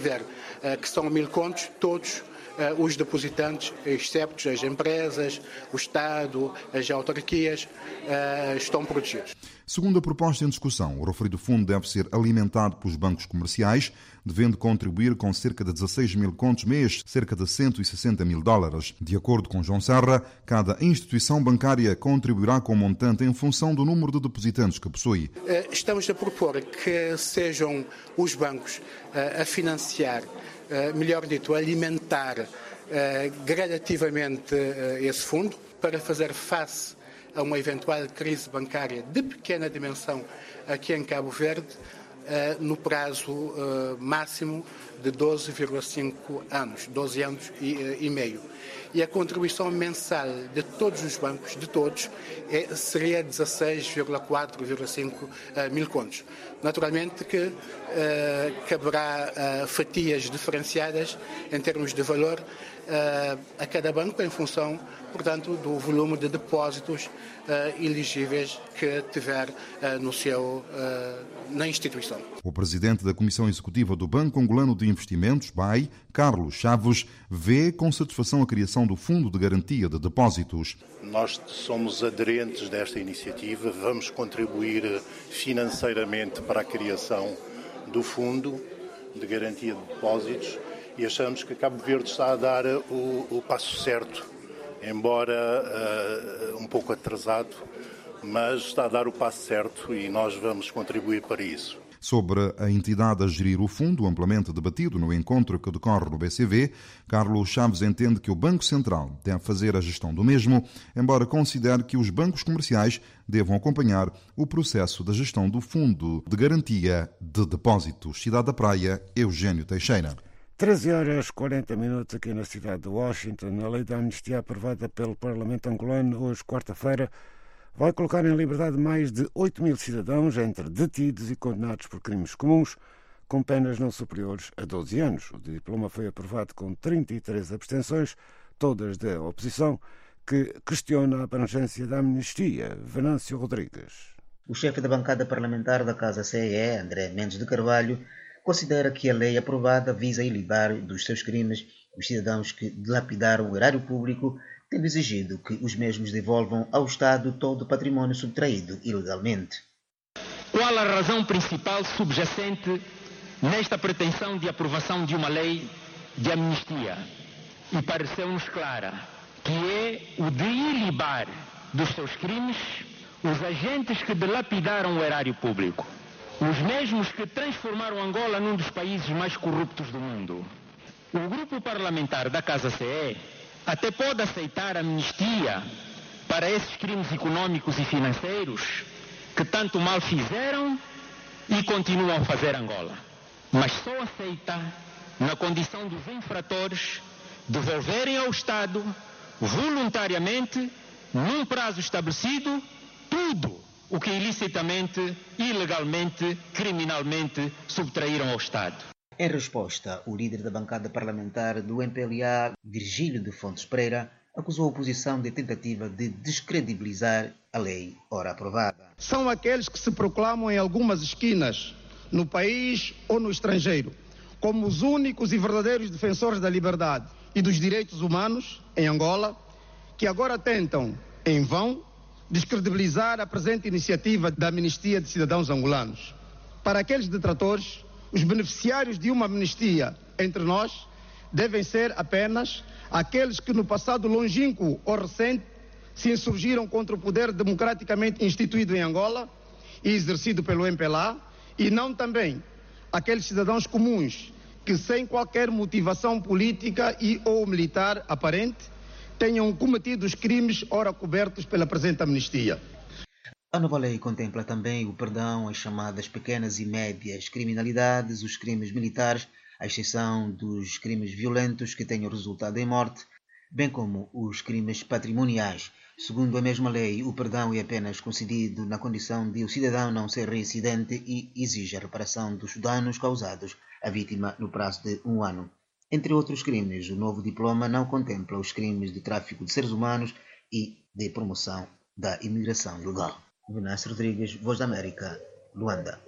que são 1.000 contos, todos os depositantes, excepto as empresas, o Estado, as autarquias, estão protegidos. Segundo a proposta em discussão, o referido fundo deve ser alimentado pelos bancos comerciais, devendo contribuir com cerca de 16 mil contos mês, cerca de 160 mil dólares. De acordo com João Serra, cada instituição bancária contribuirá com o montante em função do número de depositantes que possui. Estamos a propor que sejam os bancos a financiar, melhor dito, a alimentar gradativamente esse fundo para fazer face a uma eventual crise bancária de pequena dimensão aqui em Cabo Verde, no prazo máximo de 12,5 anos, 12 anos e meio. E a contribuição mensal de todos os bancos, de todos, seria 16,4,5 mil contos. Naturalmente que caberá fatias diferenciadas em termos de valor a cada banco em função, portanto, do volume de depósitos elegíveis que tiver na instituição. O presidente da Comissão Executiva do Banco Angolano de Investimentos, BAI, Carlos Chaves, vê com satisfação a criação do Fundo de Garantia de Depósitos. Nós somos aderentes desta iniciativa, vamos contribuir financeiramente para a criação do Fundo de Garantia de Depósitos e achamos que Cabo Verde está a dar o passo certo, embora um pouco atrasado, mas está a dar o passo certo e nós vamos contribuir para isso. Sobre a entidade a gerir o fundo, amplamente debatido no encontro que decorre no BCV, Carlos Chaves entende que o Banco Central deve fazer a gestão do mesmo, embora considere que os bancos comerciais devam acompanhar o processo da gestão do Fundo de Garantia de Depósitos. Cidade da Praia, Eugênio Teixeira. 13h40 aqui na cidade de Washington. A lei da amnistia aprovada pelo Parlamento angolano hoje, quarta-feira, vai colocar em liberdade mais de 8.000 cidadãos, entre detidos e condenados por crimes comuns, com penas não superiores a 12 anos. O diploma foi aprovado com 33 abstenções, todas da oposição, que questiona a abrangência da amnistia. Venâncio Rodrigues. O chefe da bancada parlamentar da Casa CE, André Mendes de Carvalho, considera que a lei aprovada visa ilibar dos seus crimes os cidadãos que dilapidaram o erário público, tendo exigido que os mesmos devolvam ao Estado todo o patrimônio subtraído ilegalmente. Qual a razão principal subjacente nesta pretensão de aprovação de uma lei de amnistia? E pareceu-nos clara, que é o de ilibar dos seus crimes os agentes que dilapidaram o erário público. Os mesmos que transformaram Angola num dos países mais corruptos do mundo. O grupo parlamentar da Casa CE até pode aceitar amnistia para esses crimes econômicos e financeiros que tanto mal fizeram e continuam a fazer Angola. Mas só aceita na condição dos infratores devolverem ao Estado, voluntariamente, num prazo estabelecido, tudo o que ilicitamente, ilegalmente, criminalmente subtraíram ao Estado. Em resposta, o líder da bancada parlamentar do MPLA, Virgílio de Fontes Pereira, acusou a oposição de tentativa de descredibilizar a lei ora aprovada. São aqueles que se proclamam em algumas esquinas, no país ou no estrangeiro, como os únicos e verdadeiros defensores da liberdade e dos direitos humanos em Angola, que agora tentam, em vão, descredibilizar a presente iniciativa da amnistia de cidadãos angolanos. Para aqueles detratores, os beneficiários de uma amnistia entre nós devem ser apenas aqueles que no passado longínquo ou recente se insurgiram contra o poder democraticamente instituído em Angola e exercido pelo MPLA, e não também aqueles cidadãos comuns que, sem qualquer motivação política e ou militar aparente, tenham cometido os crimes ora cobertos pela presente amnistia. A nova lei contempla também o perdão às chamadas pequenas e médias criminalidades, os crimes militares, à exceção dos crimes violentos que tenham resultado em morte, bem como os crimes patrimoniais. Segundo a mesma lei, o perdão é apenas concedido na condição de o cidadão não ser reincidente e exige a reparação dos danos causados à vítima no prazo de 1 ano. Entre outros crimes, o novo diploma não contempla os crimes de tráfico de seres humanos e de promoção da imigração ilegal. Venâncio Rodrigues, Voz da América, Luanda.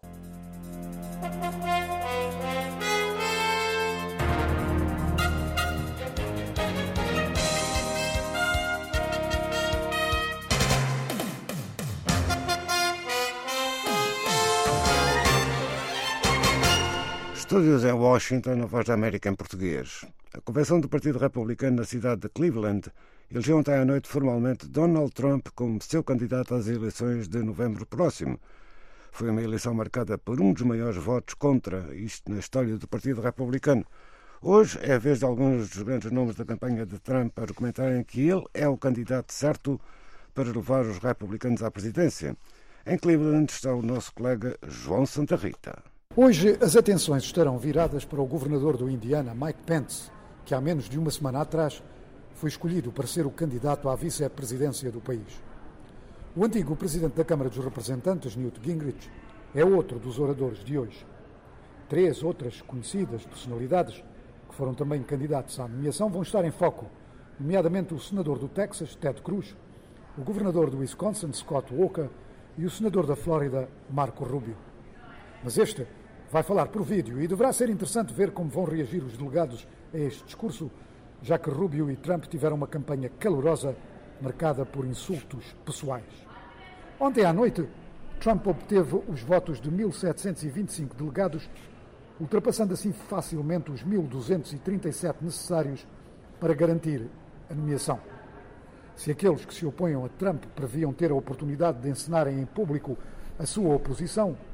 Estúdios em Washington, a Voz da América em português. A convenção do Partido Republicano na cidade de Cleveland elegeu ontem à noite formalmente Donald Trump como seu candidato às eleições de novembro próximo. Foi uma eleição marcada por um dos maiores votos contra isto na história do Partido Republicano. Hoje é a vez de alguns dos grandes nomes da campanha de Trump argumentarem que ele é o candidato certo para levar os republicanos à presidência. Em Cleveland está o nosso colega João Santa Rita. Hoje as atenções estarão viradas para o governador do Indiana, Mike Pence, que há menos de uma semana atrás foi escolhido para ser o candidato à vice-presidência do país. O antigo presidente da Câmara dos Representantes, Newt Gingrich, é outro dos oradores de hoje. 3 outras conhecidas personalidades, que foram também candidatos à nomeação, vão estar em foco, nomeadamente o senador do Texas, Ted Cruz, o governador do Wisconsin, Scott Walker, e o senador da Flórida, Marco Rubio. Mas este vai falar por vídeo e deverá ser interessante ver como vão reagir os delegados a este discurso, já que Rubio e Trump tiveram uma campanha calorosa marcada por insultos pessoais. Ontem à noite, Trump obteve os votos de 1.725 delegados, ultrapassando assim facilmente os 1.237 necessários para garantir a nomeação. Se aqueles que se opõem a Trump previam ter a oportunidade de encenarem em público a sua oposição,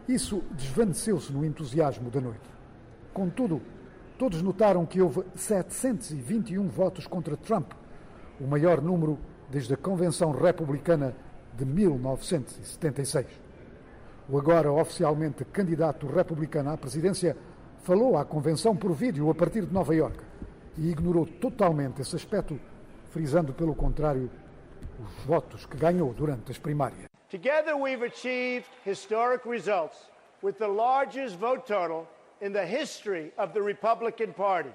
Isso desvaneceu-se no entusiasmo da noite. Contudo, todos notaram que houve 721 votos contra Trump, o maior número desde a Convenção Republicana de 1976. O agora oficialmente candidato republicano à presidência falou à Convenção por vídeo a partir de Nova Iorque e ignorou totalmente esse aspecto, frisando, pelo contrário, os votos que ganhou durante as primárias. Together we've achieved historic results with the largest vote total in the history of the Republican Party.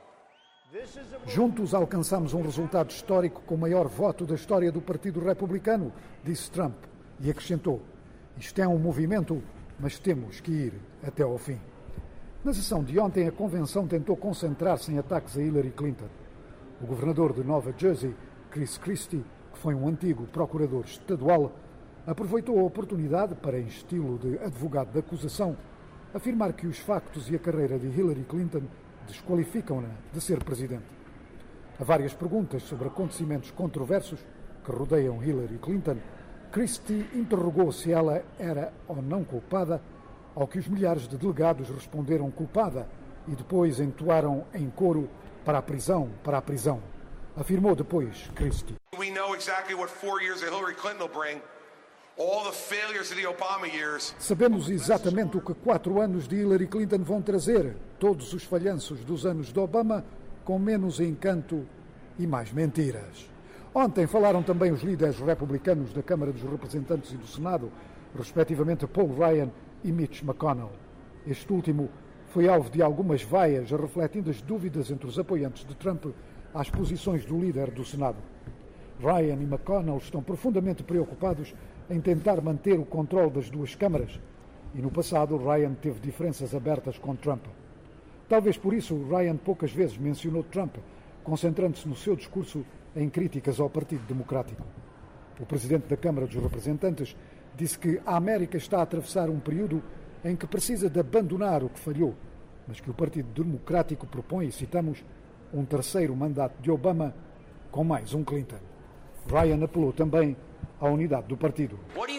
Juntos alcançamos um resultado histórico com o maior voto da história do Partido Republicano, disse Trump, e acrescentou: isto é um movimento, mas temos que ir até ao fim. Na sessão de ontem, a convenção tentou concentrar-se em ataques a Hillary Clinton. O governador de Nova Jersey, Chris Christie, que foi um antigo procurador estadual, aproveitou a oportunidade para, em estilo de advogado de acusação, afirmar que os factos e a carreira de Hillary Clinton desqualificam-na de ser presidente. A várias perguntas sobre acontecimentos controversos que rodeiam Hillary Clinton, Christie interrogou se ela era ou não culpada, ao que os milhares de delegados responderam culpada e depois entoaram em coro para a prisão, para a prisão. Afirmou depois Christie. We know exactly what 4 years of Hillary Clinton will bring. All the failures of the Obama years. Sabemos exatamente o que 4 anos de Hillary Clinton vão trazer. Todos os falhanços dos anos de Obama, com menos encanto e mais mentiras. Ontem falaram também os líderes republicanos da Câmara dos Representantes e do Senado, respectivamente Paul Ryan e Mitch McConnell. Este último foi alvo de algumas vaias, refletindo as dúvidas entre os apoiantes de Trump às posições do líder do Senado. Ryan e McConnell estão profundamente preocupados em tentar manter o controle das duas câmaras, e no passado Ryan teve diferenças abertas com Trump. Talvez por isso Ryan poucas vezes mencionou Trump, concentrando-se no seu discurso em críticas ao Partido Democrático. O presidente da Câmara dos Representantes disse que a América está a atravessar um período em que precisa de abandonar o que falhou, mas que o Partido Democrático propõe, e citamos, um terceiro mandato de Obama com mais um Clinton. Ryan apelou também à unidade do partido.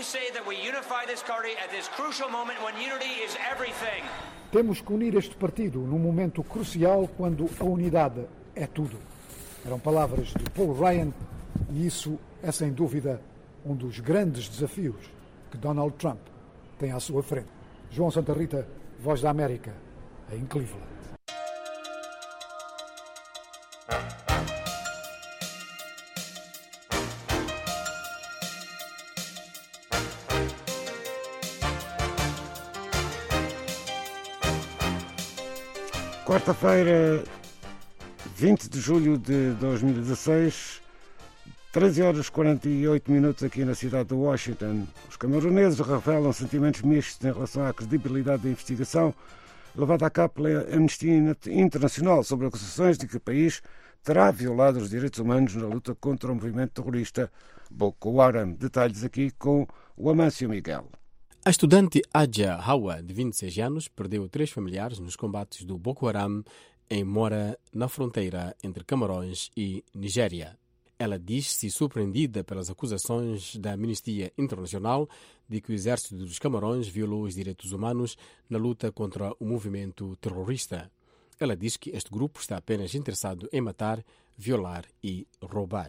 Temos que unir este partido num momento crucial quando a unidade é tudo. Eram palavras de Paul Ryan e isso é sem dúvida um dos grandes desafios que Donald Trump tem à sua frente. João Santa Rita, Voz da América, em Cleveland. Quarta-feira, 20 de julho de 2016, 13 horas e 48 minutos aqui na cidade de Washington. Os camaroneses revelam sentimentos mistos em relação à credibilidade da investigação levada a cabo pela Amnistia Internacional sobre acusações de que o país terá violado os direitos humanos na luta contra o movimento terrorista Boko Haram. Detalhes aqui com o Amâncio Miguel. A estudante Adja Hawa, de 26 anos, perdeu 3 familiares nos combates do Boko Haram em Mora, na fronteira entre Camarões e Nigéria. Ela diz-se surpreendida pelas acusações da Amnistia Internacional de que o exército dos Camarões violou os direitos humanos na luta contra o movimento terrorista. Ela diz que este grupo está apenas interessado em matar, violar e roubar.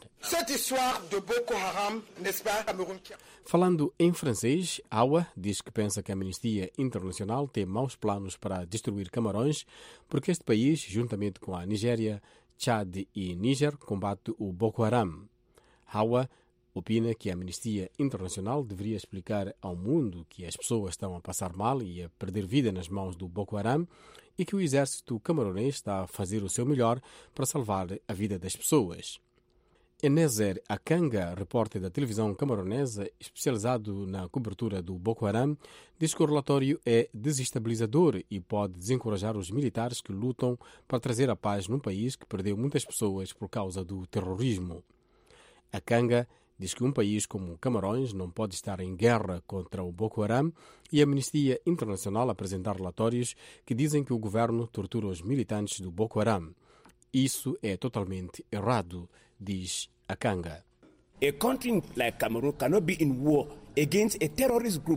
Falando em francês, Awa diz que pensa que a Amnistia Internacional tem maus planos para destruir Camarões, porque este país, juntamente com a Nigéria, Chad e Níger, combate o Boko Haram. Awa opina que a Amnistia Internacional deveria explicar ao mundo que as pessoas estão a passar mal e a perder vida nas mãos do Boko Haram e que o exército camaronês está a fazer o seu melhor para salvar a vida das pessoas. Enezer Akanga, repórter da televisão camaronesa especializado na cobertura do Boko Haram, diz que o relatório é desestabilizador e pode desencorajar os militares que lutam para trazer a paz num país que perdeu muitas pessoas por causa do terrorismo. Akanga diz que um país como Camarões não pode estar em guerra contra o Boko Haram e a Amnistia Internacional apresentar relatórios que dizem que o governo tortura os militantes do Boko Haram. Isso é totalmente errado, diz Akanga. A country like Cameroon cannot be in war against a terrorist group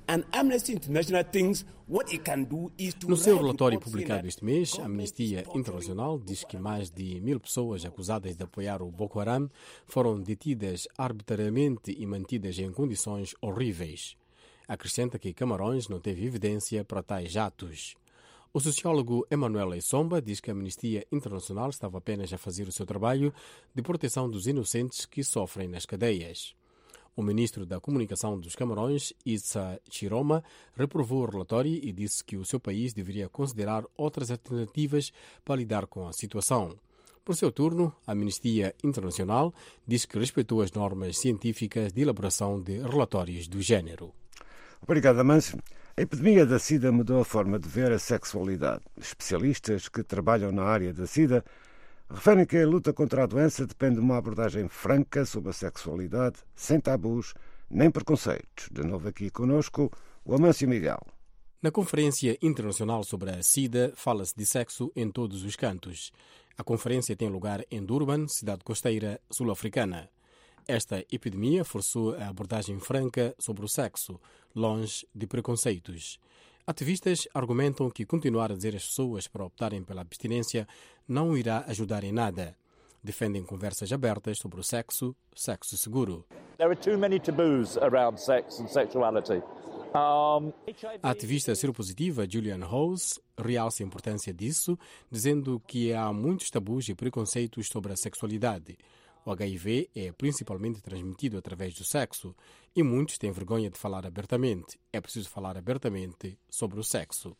No seu relatório publicado este mês, a Amnistia Internacional diz que mais de 1000 pessoas acusadas de apoiar o Boko Haram foram detidas arbitrariamente e mantidas em condições horríveis. Acrescenta que Camarões não teve evidência para tais atos. O sociólogo Emmanuel Essomba diz que a Amnistia Internacional estava apenas a fazer o seu trabalho de proteção dos inocentes que sofrem nas cadeias. O ministro da Comunicação dos Camarões, Issa Chiroma, reprovou o relatório e disse que o seu país deveria considerar outras alternativas para lidar com a situação. Por seu turno, a Amnistia Internacional diz que respeitou as normas científicas de elaboração de relatórios do género. Obrigado, Amâncio. A epidemia da SIDA mudou a forma de ver a sexualidade. Especialistas que trabalham na área da SIDA referem que a luta contra a doença depende de uma abordagem franca sobre a sexualidade, sem tabus nem preconceitos. De novo aqui conosco, o Amâncio Miguel. Na Conferência Internacional sobre a SIDA, fala-se de sexo em todos os cantos. A conferência tem lugar em Durban, cidade costeira sul-africana. Esta epidemia forçou a abordagem franca sobre o sexo, longe de preconceitos. Ativistas argumentam que continuar a dizer às pessoas para optarem pela abstinência não irá ajudar em nada. Defendem conversas abertas sobre o sexo seguro. There are too many taboos around sex and sexuality. A ativista seropositiva Julian Hose realça a importância disso, dizendo que há muitos tabus e preconceitos sobre a sexualidade. O HIV é principalmente transmitido através do sexo e muitos têm vergonha de falar abertamente. É preciso falar abertamente sobre o sexo.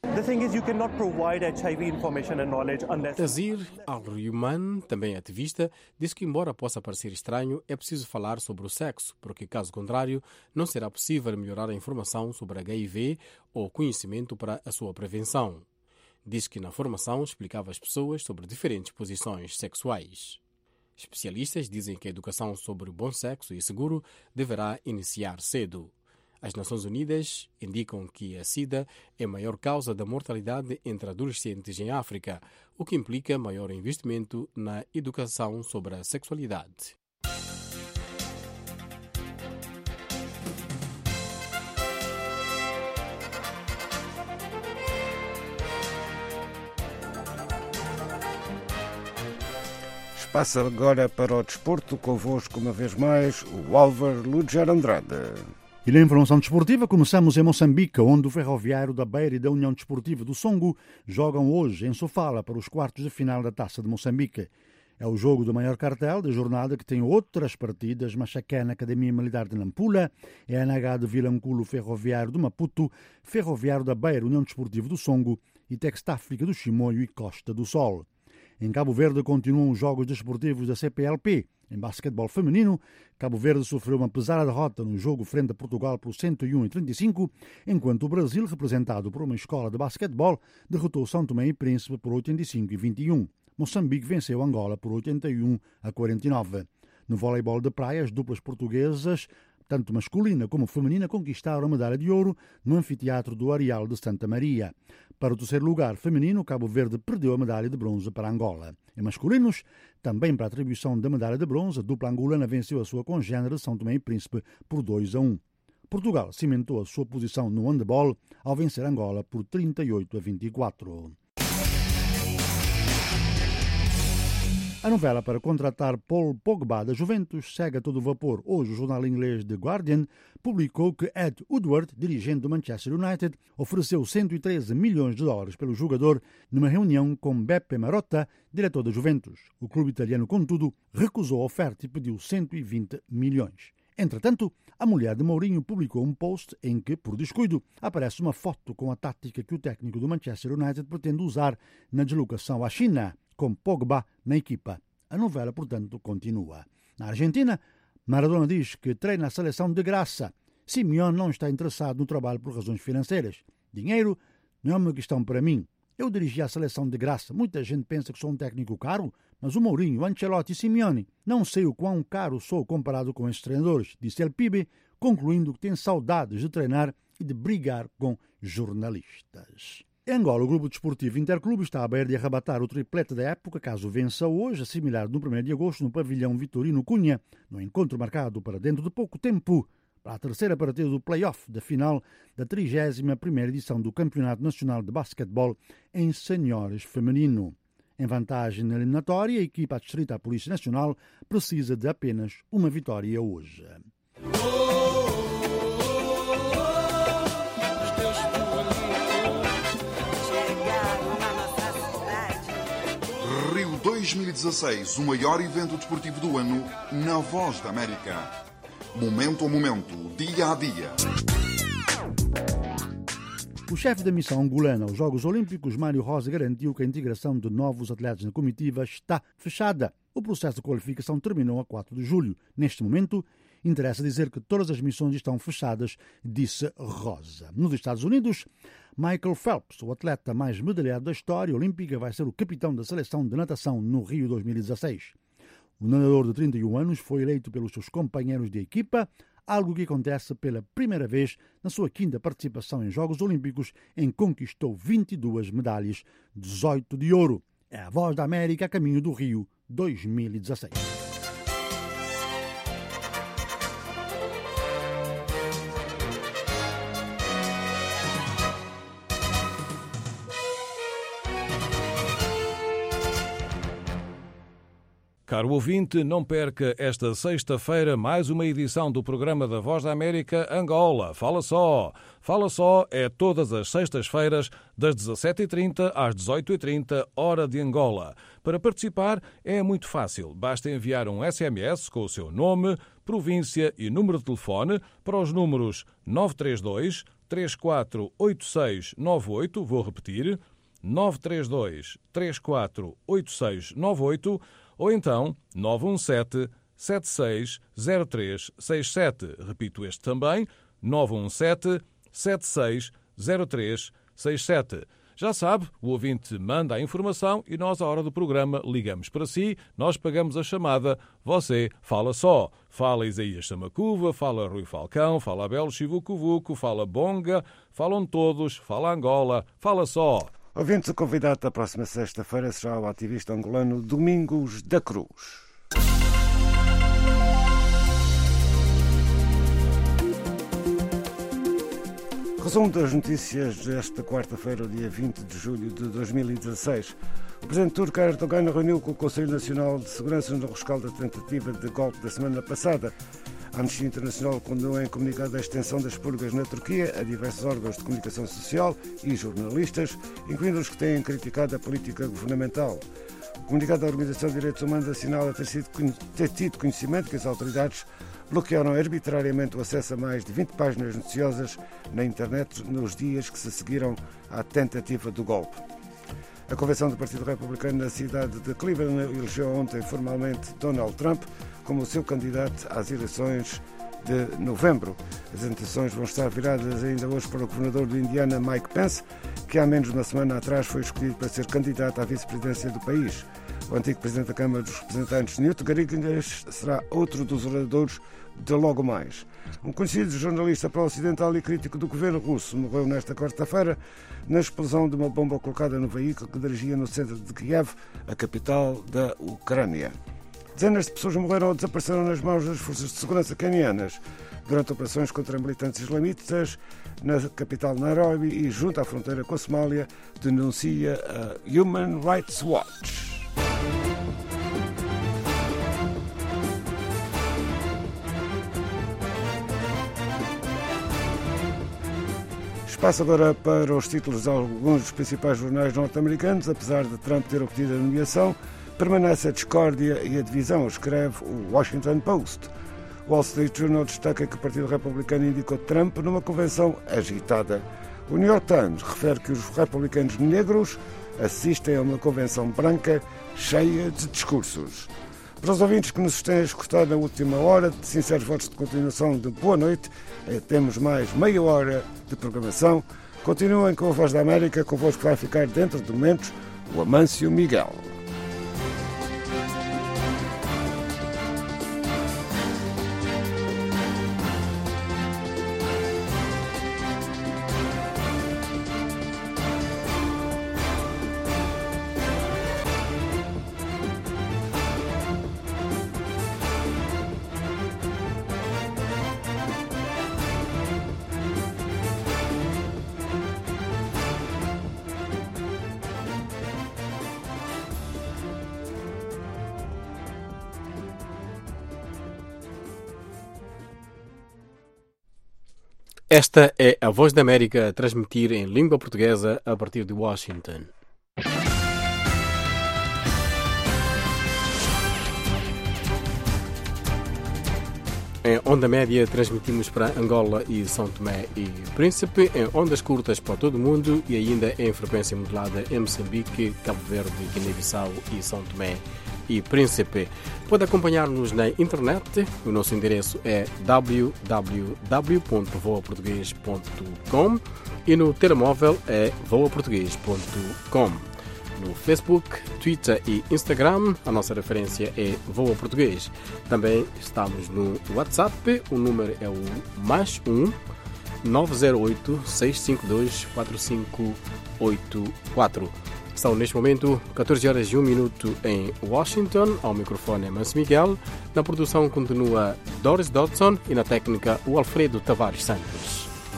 Tazir Al-Ryuman, também ativista, diz que embora possa parecer estranho, é preciso falar sobre o sexo, porque caso contrário não será possível melhorar a informação sobre HIV ou conhecimento para a sua prevenção. Diz que na formação explicava às pessoas sobre diferentes posições sexuais. Especialistas dizem que a educação sobre o bom sexo e seguro deverá iniciar cedo. As Nações Unidas indicam que a SIDA é a maior causa da mortalidade entre adolescentes em África, o que implica maior investimento na educação sobre a sexualidade. Passa agora para o desporto, convosco uma vez mais o Álvaro Ludger Andrade. E na informação desportiva começamos em Moçambique, onde o Ferroviário da Beira e da União Desportiva do Songo jogam hoje em Sofala para os quartos de final da Taça de Moçambique. É o jogo do maior cartel da jornada, que tem outras partidas: Machaquena, Academia Militar de Nampula, ENH de Vilanculo, Ferroviário de Maputo, Ferroviário da Beira, União Desportiva do Songo e Textáfrica do Chimoio e Costa do Sol. Em Cabo Verde continuam os jogos desportivos da CPLP. Em basquetebol feminino, Cabo Verde sofreu uma pesada derrota no jogo frente a Portugal por 101-35, enquanto o Brasil, representado por uma escola de basquetebol, derrotou São Tomé e Príncipe por 85-21. Moçambique venceu Angola por 81-49. No voleibol de praia, as duplas portuguesas, tanto masculina como feminina, conquistaram a medalha de ouro no anfiteatro do Areal de Santa Maria. Para o terceiro lugar feminino, Cabo Verde perdeu a medalha de bronze para Angola. Em masculinos, também para a atribuição da medalha de bronze, a dupla angolana venceu a sua congênere São Tomé e Príncipe por 2-1. Portugal cimentou a sua posição no handebol ao vencer Angola por 38-24. A novela para contratar Paul Pogba da Juventus segue a todo vapor. Hoje o jornal inglês The Guardian publicou que Ed Woodward, dirigente do Manchester United, ofereceu 113 milhões de dólares pelo jogador numa reunião com Beppe Marotta, diretor da Juventus. O clube italiano, contudo, recusou a oferta e pediu 120 milhões. Entretanto, a mulher de Mourinho publicou um post em que, por descuido, aparece uma foto com a tática que o técnico do Manchester United pretende usar na deslocação à China, com Pogba na equipa. A novela, portanto, continua. Na Argentina, Maradona diz que treina a seleção de graça. Simeone não está interessado no trabalho por razões financeiras. Dinheiro não é uma questão para mim. Eu dirigi a seleção de graça. Muita gente pensa que sou um técnico caro, mas o Mourinho, Ancelotti e Simeone, não sei o quão caro sou comparado com esses treinadores, disse El Pibe, concluindo que tem saudades de treinar e de brigar com jornalistas. Em Angola, o grupo desportivo Interclube está à beira de arrebatar o triplete da época, caso vença hoje, assimilar no 1º de agosto no pavilhão Vitorino Cunha, no encontro marcado para dentro de pouco tempo para a terceira partida do play-off da final da 31ª edição do Campeonato Nacional de Basquetebol em Senhores Feminino. Em vantagem na eliminatória, a equipa adscrita à Polícia Nacional precisa de apenas uma vitória hoje. Rio 2016, o maior evento desportivo do ano na Voz da América. Momento a momento, dia a dia. O chefe da missão angolana aos Jogos Olímpicos, Mário Rosa, garantiu que a integração de novos atletas na comitiva está fechada. O processo de qualificação terminou a 4 de julho. Neste momento, interessa dizer que todas as missões estão fechadas, disse Rosa. Nos Estados Unidos, Michael Phelps, o atleta mais medalhado da história olímpica, vai ser o capitão da seleção de natação no Rio 2016. O nadador de 31 anos foi eleito pelos seus companheiros de equipa, algo que acontece pela primeira vez na sua quinta participação em Jogos Olímpicos, em que conquistou 22 medalhas, 18 de ouro. É a Voz da América a caminho do Rio 2016. Caro ouvinte, não perca esta sexta-feira mais uma edição do programa da Voz da América Angola. Fala Só! Fala Só é todas as sextas-feiras, das 17h30 às 18h30, hora de Angola. Para participar é muito fácil. Basta enviar um SMS com o seu nome, província e número de telefone para os números 932 348698, vou repetir, 932 348698, ou então 917-760367. Repito este também, 917-760367. Já sabe, o ouvinte manda a informação e nós, à hora do programa, ligamos para si, nós pagamos a chamada, você fala só. Fala Isaías Samacuva, fala Rui Falcão, fala Abel Chivucuvuco, fala Bonga, falam todos, fala Angola, fala só. Ouvintes, o convidado da próxima sexta-feira será o ativista angolano Domingos da Cruz. Resumo das notícias desta quarta-feira, dia 20 de julho de 2016. O presidente turco Erdogan reuniu com o Conselho Nacional de Segurança no rescaldo da tentativa de golpe da semana passada. A Anistia Internacional condenou em comunicado a extensão das purgas na Turquia a diversos órgãos de comunicação social e jornalistas, incluindo os que têm criticado a política governamental. O comunicado da Organização de Direitos Humanos assinala ter tido conhecimento que as autoridades bloquearam arbitrariamente o acesso a mais de 20 páginas noticiosas na internet nos dias que se seguiram à tentativa do golpe. A convenção do Partido Republicano na cidade de Cleveland elegeu ontem formalmente Donald Trump como seu candidato às eleições de novembro. As intenções vão estar viradas ainda hoje para o governador do Indiana, Mike Pence, que há menos de uma semana atrás foi escolhido para ser candidato à vice-presidência do país. O antigo presidente da Câmara dos Representantes, Newt Gingrich, será outro dos oradores de logo mais. Um conhecido jornalista pró-ocidental e crítico do governo russo morreu nesta quarta-feira na explosão de uma bomba colocada no veículo que dirigia no centro de Kiev, a capital da Ucrânia. Dezenas de pessoas morreram ou desapareceram nas mãos das forças de segurança quenianas durante operações contra militantes islamitas na capital Nairobi e junto à fronteira com a Somália, denuncia a Human Rights Watch. Passo agora para os títulos de alguns dos principais jornais norte-americanos. Apesar de Trump ter obtido a nomeação, permanece a discórdia e a divisão, escreve o Washington Post. O Wall Street Journal destaca que o Partido Republicano indicou Trump numa convenção agitada. O New York Times refere que os republicanos negros assistem a uma convenção branca cheia de discursos. Para os ouvintes que nos têm escutado na última hora, de sinceros votos de continuação de boa noite. Temos mais meia hora de programação. Continuem com a Voz da América, convosco vai ficar dentro de momentos o Amâncio Miguel. Esta é a Voz da América a transmitir em língua portuguesa a partir de Washington. Em onda média transmitimos para Angola e São Tomé e Príncipe, em ondas curtas para todo o mundo e ainda em frequência modulada em Moçambique, Cabo Verde, Guiné-Bissau e São Tomé e Príncipe. Pode acompanhar-nos na internet. O nosso endereço é www.voaportugues.com e no telemóvel é voaportugues.com. No Facebook, Twitter e Instagram, a nossa referência é Voa Português. Também estamos no WhatsApp, o número é o +1 908 652 4584. São neste momento 14 horas e 1 minuto em Washington. Ao microfone é Manso Miguel. Na produção continua Doris Dodson e na técnica o Alfredo Tavares Santos.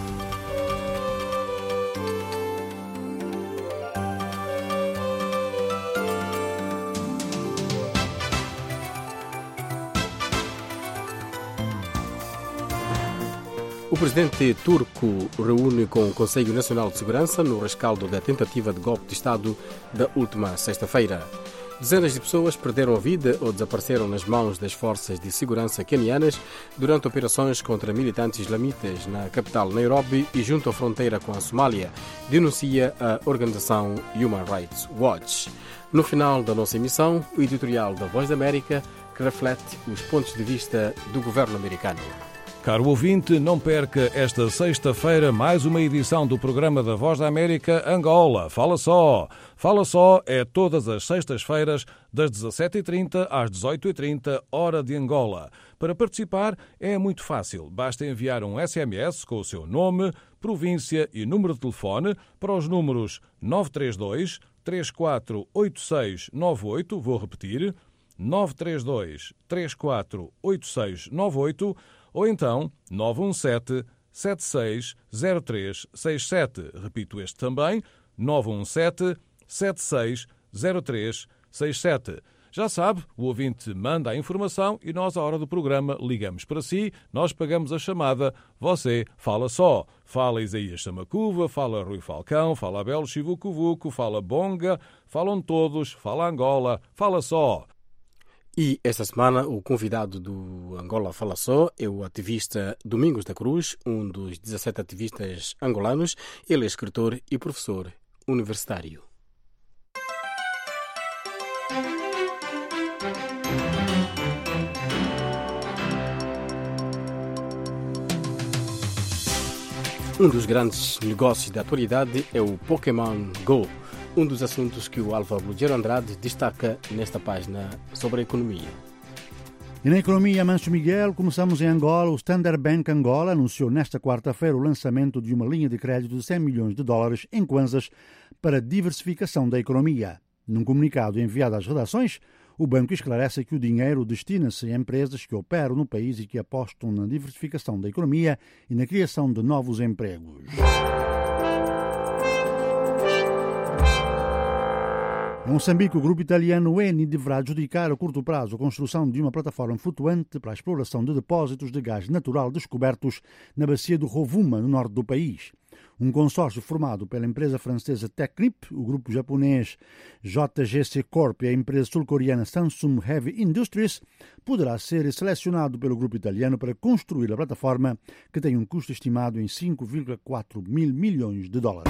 O presidente turco reúne com o Conselho Nacional de Segurança no rescaldo da tentativa de golpe de Estado da última sexta-feira. Dezenas de pessoas perderam a vida ou desapareceram nas mãos das forças de segurança quenianas durante operações contra militantes islamitas na capital Nairobi e junto à fronteira com a Somália, denuncia a organização Human Rights Watch. No final da nossa emissão, o editorial da Voz da América, que reflete os pontos de vista do governo americano. Caro ouvinte, não perca esta sexta-feira mais uma edição do programa da Voz da América Angola. Fala só! Fala só é todas as sextas-feiras das 17h30 às 18h30, hora de Angola. Para participar é muito fácil. Basta enviar um SMS com o seu nome, província e número de telefone para os números 932 348698, vou repetir, 932 348698, ou então 917-760367. Repito este também, 917-760367. Já sabe, o ouvinte manda a informação e nós, à hora do programa, ligamos para si, nós pagamos a chamada, você fala só. Fala Isaías Samacuva, fala Rui Falcão, fala Abel Chivucuvuco, fala Bonga, falam todos, fala Angola, fala só. E esta semana o convidado do Angola Fala Só é o ativista Domingos da Cruz, um dos 17 ativistas angolanos. Ele é escritor e professor universitário. Um dos grandes negócios da atualidade é o Pokémon Go. Um dos assuntos que o Álvaro Lugero Andrade destaca nesta página sobre a economia. E na economia, Manso Miguel, começamos em Angola. O Standard Bank Angola anunciou nesta quarta-feira o lançamento de uma linha de crédito de 100 milhões de dólares em kwanzas para diversificação da economia. Num comunicado enviado às redações, o banco esclarece que o dinheiro destina-se a empresas que operam no país e que apostam na diversificação da economia e na criação de novos empregos. Em Moçambique, o grupo italiano Eni deverá adjudicar a curto prazo a construção de uma plataforma flutuante para a exploração de depósitos de gás natural descobertos na bacia do Rovuma, no norte do país. Um consórcio formado pela empresa francesa Technip, o grupo japonês JGC Corp e a empresa sul-coreana Samsung Heavy Industries poderá ser selecionado pelo grupo italiano para construir a plataforma, que tem um custo estimado em 5,4 mil milhões de dólares.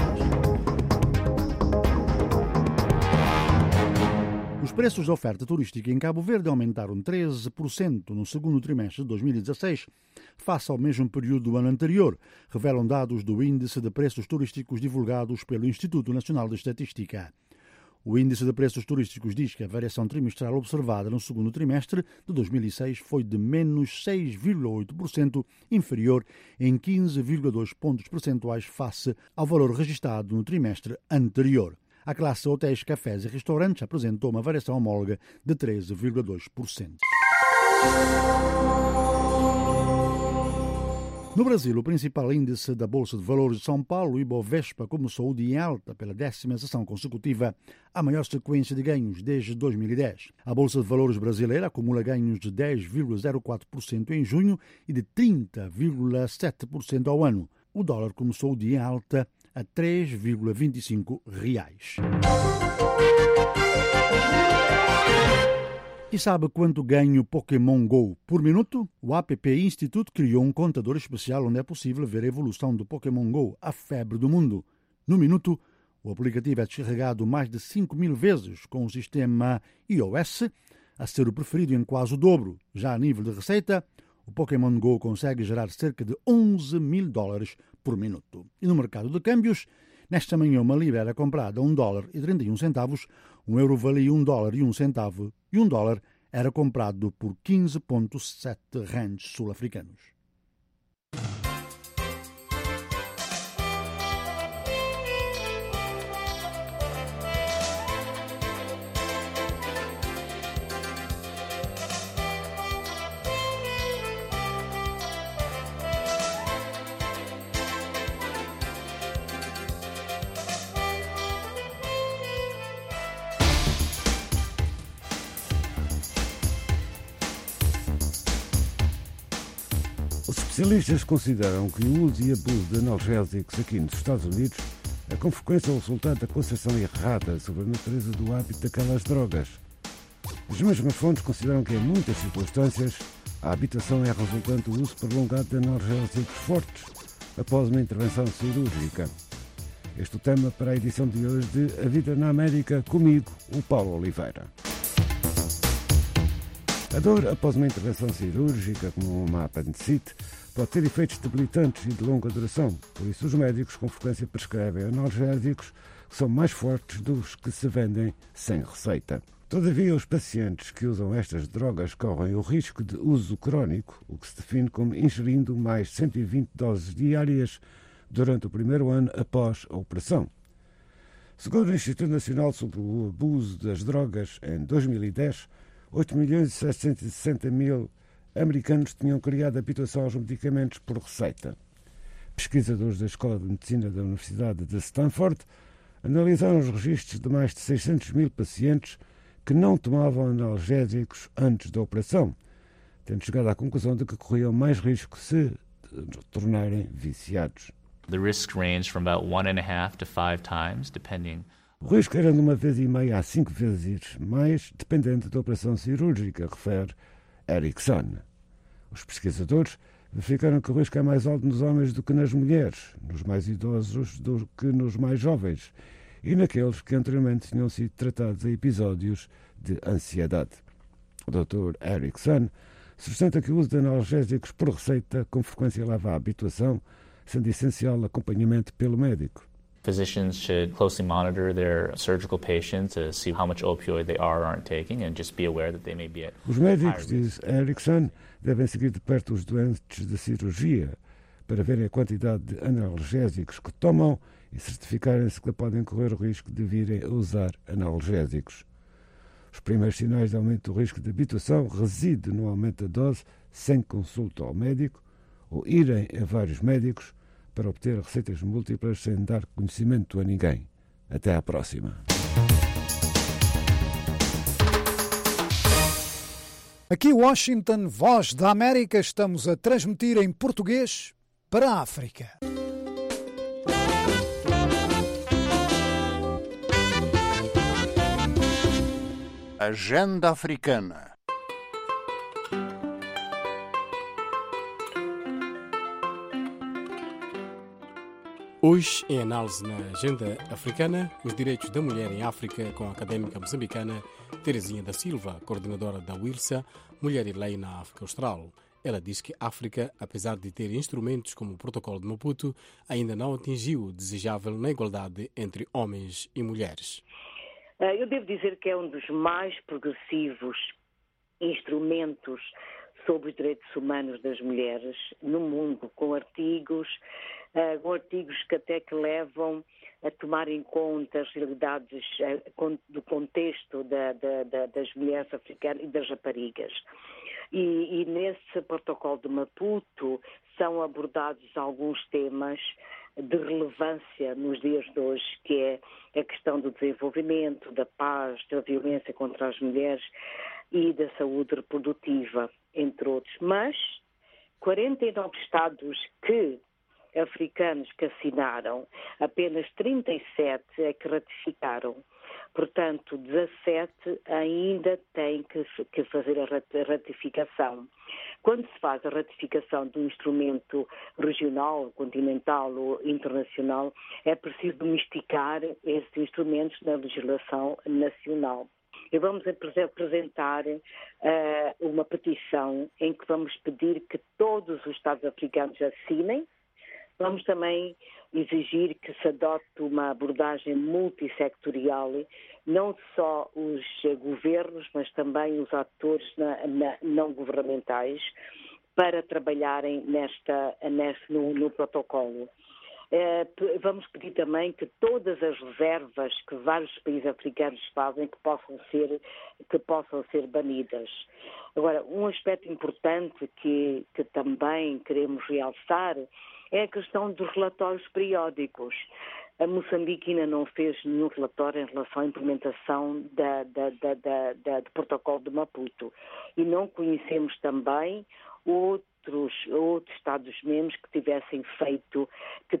Os preços da oferta turística em Cabo Verde aumentaram 13% no segundo trimestre de 2016, face ao mesmo período do ano anterior, revelam dados do Índice de Preços Turísticos divulgados pelo Instituto Nacional de Estatística. O Índice de Preços Turísticos diz que a variação trimestral observada no segundo trimestre de 2006 foi de menos 6,8%, inferior em 15,2 pontos percentuais face ao valor registrado no trimestre anterior. A classe hotéis, cafés e restaurantes apresentou uma variação homóloga de 13,2%. No Brasil, o principal índice da Bolsa de Valores de São Paulo, o Ibovespa, começou o dia em alta pela 10ª sessão consecutiva, a maior sequência de ganhos desde 2010. A Bolsa de Valores brasileira acumula ganhos de 10,04% em junho e de 30,7% ao ano. O dólar começou o dia em alta a R$3,25. E sabe quanto ganha o Pokémon GO por minuto? O App Institute criou um contador especial onde é possível ver a evolução do Pokémon GO, a febre do mundo. No minuto, o aplicativo é descarregado mais de 5.000 vezes com o sistema iOS, a ser o preferido em quase o dobro. Já a nível de receita, o Pokémon GO consegue gerar cerca de $11.000 por minuto. E no mercado de câmbios, nesta manhã uma libra era comprada a $1,31, um euro valia $1,01 e um dólar era comprado por 15,7 rands sul-africanos. Especialistas consideram que o uso e abuso de analgésicos aqui nos Estados Unidos é com frequência o resultado da concepção errada sobre a natureza do hábito daquelas drogas. As mesmas fontes consideram que em muitas circunstâncias a habituação é resultante do uso prolongado de analgésicos fortes após uma intervenção cirúrgica. Este é o tema para a edição de hoje de A Vida na América, comigo, o Paulo Oliveira. A dor após uma intervenção cirúrgica, como uma apendicite, pode ter efeitos debilitantes e de longa duração. Por isso, os médicos com frequência prescrevem analgésicos que são mais fortes dos que se vendem sem receita. Todavia, os pacientes que usam estas drogas correm o risco de uso crónico, o que se define como ingerindo mais 120 doses diárias durante o primeiro ano após a operação. Segundo o Instituto Nacional sobre o Abuso das Drogas, em 2010, 8.760.000 americanos tinham criado habituação aos medicamentos por receita. Pesquisadores da Escola de Medicina da Universidade de Stanford analisaram os registros de mais de 600.000 pacientes que não tomavam analgésicos antes da operação, tendo chegado à conclusão de que corriam mais risco se tornarem viciados. The risks range from about 1.5 to 5 times, depending. O risco era de 1,5 a 5 vezes mais, dependente da operação cirúrgica, refere Erickson. Os pesquisadores verificaram que o risco é mais alto nos homens do que nas mulheres, nos mais idosos do que nos mais jovens e naqueles que anteriormente tinham sido tratados a episódios de ansiedade. O Dr. Erickson sustenta que o uso de analgésicos por receita com frequência leva à habituação, sendo essencial acompanhamento pelo médico. Physicians should closely monitor their surgical patients to see how much opioid they are or aren't taking and just be aware that they may be at Os médicos, diz Erickson, devem seguir de perto os doentes de cirurgia para verem a quantidade de analgésicos que tomam e certificarem-se que podem correr o risco de virem a usar analgésicos. Os primeiros sinais de aumento do risco de habituação residem no aumento da dose sem consulta ao médico ou irem a vários médicos para obter receitas múltiplas sem dar conhecimento a ninguém. Até à próxima. Aqui Washington, Voz da América, estamos a transmitir em português para a África. Agenda Africana. Hoje, em análise na agenda africana, os direitos da mulher em África, com a académica moçambicana Terezinha da Silva, coordenadora da WILSA, Mulher e Lei na África Austral. Ela diz que a África, apesar de ter instrumentos como o Protocolo de Maputo, ainda não atingiu o desejável na igualdade entre homens e mulheres. Eu devo dizer que é um dos mais progressivos instrumentos sobre os direitos humanos das mulheres no mundo, com artigos que até que levam a tomar em conta as realidades do contexto das mulheres africanas e das raparigas. E nesse protocolo de Maputo são abordados alguns temas de relevância nos dias de hoje, que é a questão do desenvolvimento, da paz, da violência contra as mulheres e da saúde reprodutiva, entre outros. Mas 49 estados que africanos que assinaram, apenas 37 é que ratificaram. Portanto, 17 ainda têm que fazer a ratificação. Quando se faz a ratificação de um instrumento regional, continental ou internacional, é preciso domesticar esses instrumentos na legislação nacional. E vamos apresentar uma petição em que vamos pedir que todos os Estados africanos assinem. Vamos também exigir que se adote uma abordagem multissectorial, não só os governos, mas também os atores não governamentais, para trabalharem no protocolo. Vamos pedir também que todas as reservas que vários países africanos fazem que possam ser banidas. Agora, um aspecto importante que também queremos realçar é a questão dos relatórios periódicos. A Moçambique ainda não fez nenhum relatório em relação à implementação do protocolo de Maputo. E não conhecemos também outros Estados-membros que tivessem feito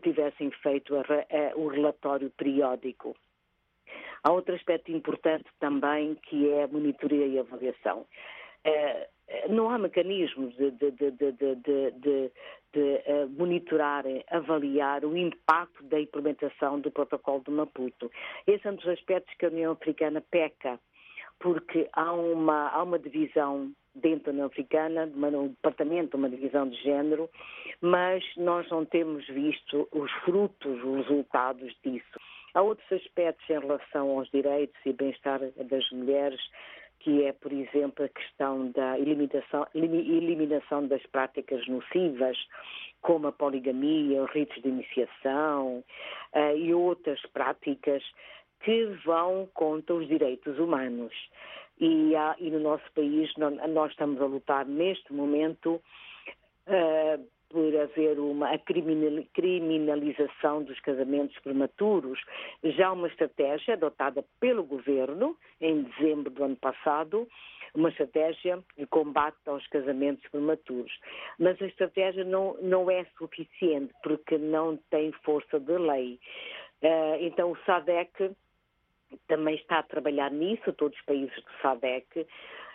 o relatório periódico. Há outro aspecto importante também, que é a monitoria e avaliação. Não há mecanismos de monitorar, avaliar o impacto da implementação do protocolo de Maputo. Esse é um dos aspectos que a União Africana peca, porque há uma divisão dentro da União Africana, um departamento, uma divisão de género, mas nós não temos visto os frutos, os resultados disso. Há outros aspectos em relação aos direitos e bem-estar das mulheres, que é, por exemplo, a questão da eliminação das práticas nocivas, como a poligamia, os ritos de iniciação e outras práticas que vão contra os direitos humanos. E no nosso país nós estamos a lutar neste momento por haver a criminalização dos casamentos prematuros. Já uma estratégia adotada pelo governo em dezembro do ano passado, uma estratégia de combate aos casamentos prematuros. Mas a estratégia não é suficiente porque não tem força de lei. Então o SADC também está a trabalhar nisso, todos os países do SADC,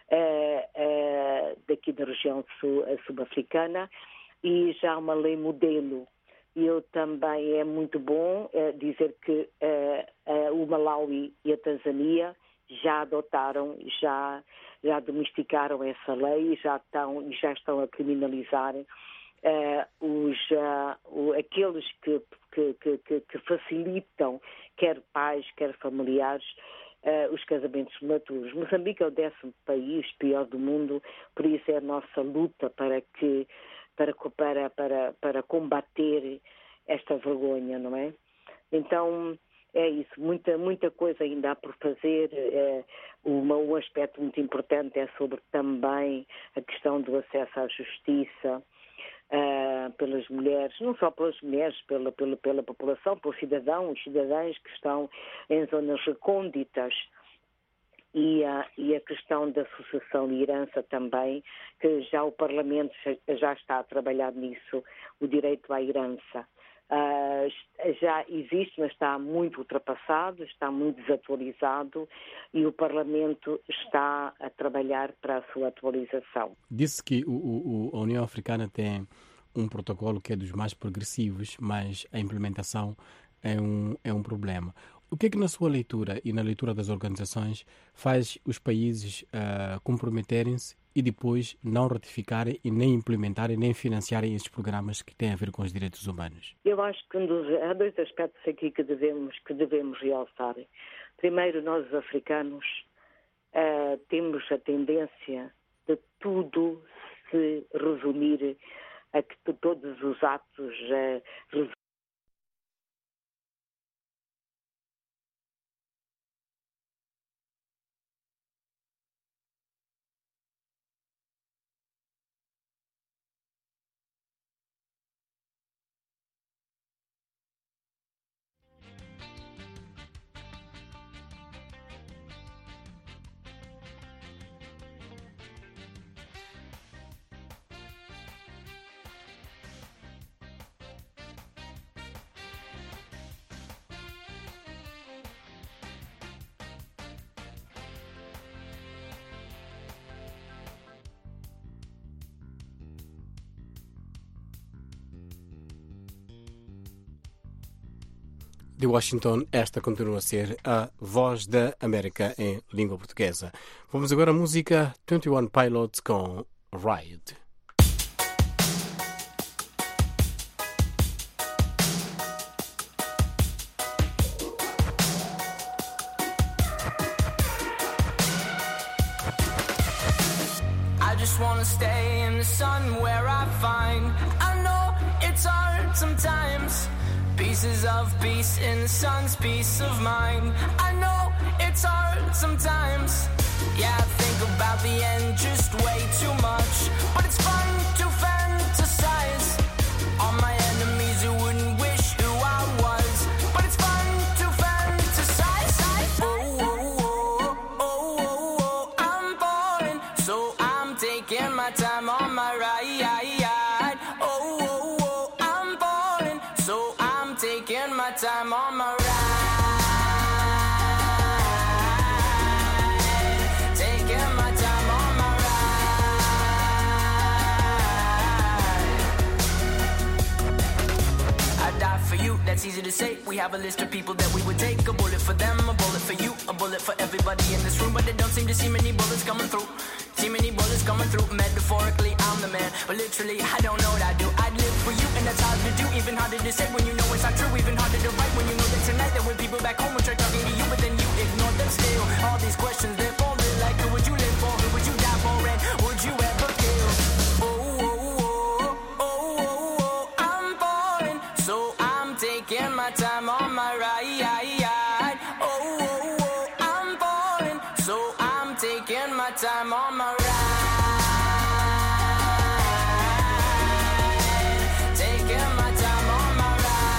daqui da região sul-africana, e já há uma lei modelo. E eu também é muito bom dizer que o Malawi e a Tanzânia já adotaram, já domesticaram essa lei e já estão a criminalizar aqueles que facilitam, quer pais, quer familiares, os casamentos prematuros. Moçambique é o 10º país pior do mundo, por isso é a nossa luta para combater esta vergonha, não é? Então, é isso, muita coisa ainda há por fazer. Um aspecto muito importante é sobre também a questão do acesso à justiça pelas mulheres, não só pelas mulheres, pela população, pelos cidadãos que estão em zonas recônditas. E a questão da sucessão e herança também, que já o Parlamento já está a trabalhar nisso, o direito à herança. Já existe, mas está muito ultrapassado, está muito desatualizado e o Parlamento está a trabalhar para a sua atualização. Disse que a União Africana tem um protocolo que é dos mais progressivos, mas a implementação é um problema. O que é que na sua leitura e na leitura das organizações faz os países comprometerem-se e depois não ratificarem e nem implementarem nem financiarem esses programas que têm a ver com os direitos humanos? Eu acho que há dois aspectos aqui que devemos realçar. Primeiro, nós os africanos temos a tendência de tudo se resumir a que todos os atos De Washington, esta continua a ser a Voz da América em língua portuguesa. Vamos agora à música 21 Pilots com Ride. I just wanna stay in the sun where I find I know it's hard sometimes. Pieces of peace in the sun's peace of mind. I know it's hard sometimes. Yeah, I think about the end just way too much. But it's fun to fantasize on my enemies who wouldn't wish who I was. But it's fun to fantasize. Oh, oh, oh, oh, oh, oh, I'm falling, so I'm taking my time on my ride. Oh, oh, oh, I'm falling, so I'm taking my time on my ride. Taking my time on my ride. I die for you, that's easy to say. We have a list of people that we would take. A bullet for them, a bullet for you, a bullet for everybody in this room. But they don't seem to see many bullets coming through. See many bullets coming through. Metaphorically, I'm the man, but literally, I don't know what I do. I'd live for you, and that's hard to do. Even harder to say when you know it's not true. Even harder to write when you know that tonight there were people back home who tried talking to you, but then you ignore them still. All these questions, they're falling like, who would you live for? Who would you die for? And would you ever kill? Oh, oh, oh, oh, oh, oh, I'm falling, so I'm taking my time on my ride. Oh, oh, oh, I'm falling, so I'm taking my time on my ride. Taking my time on my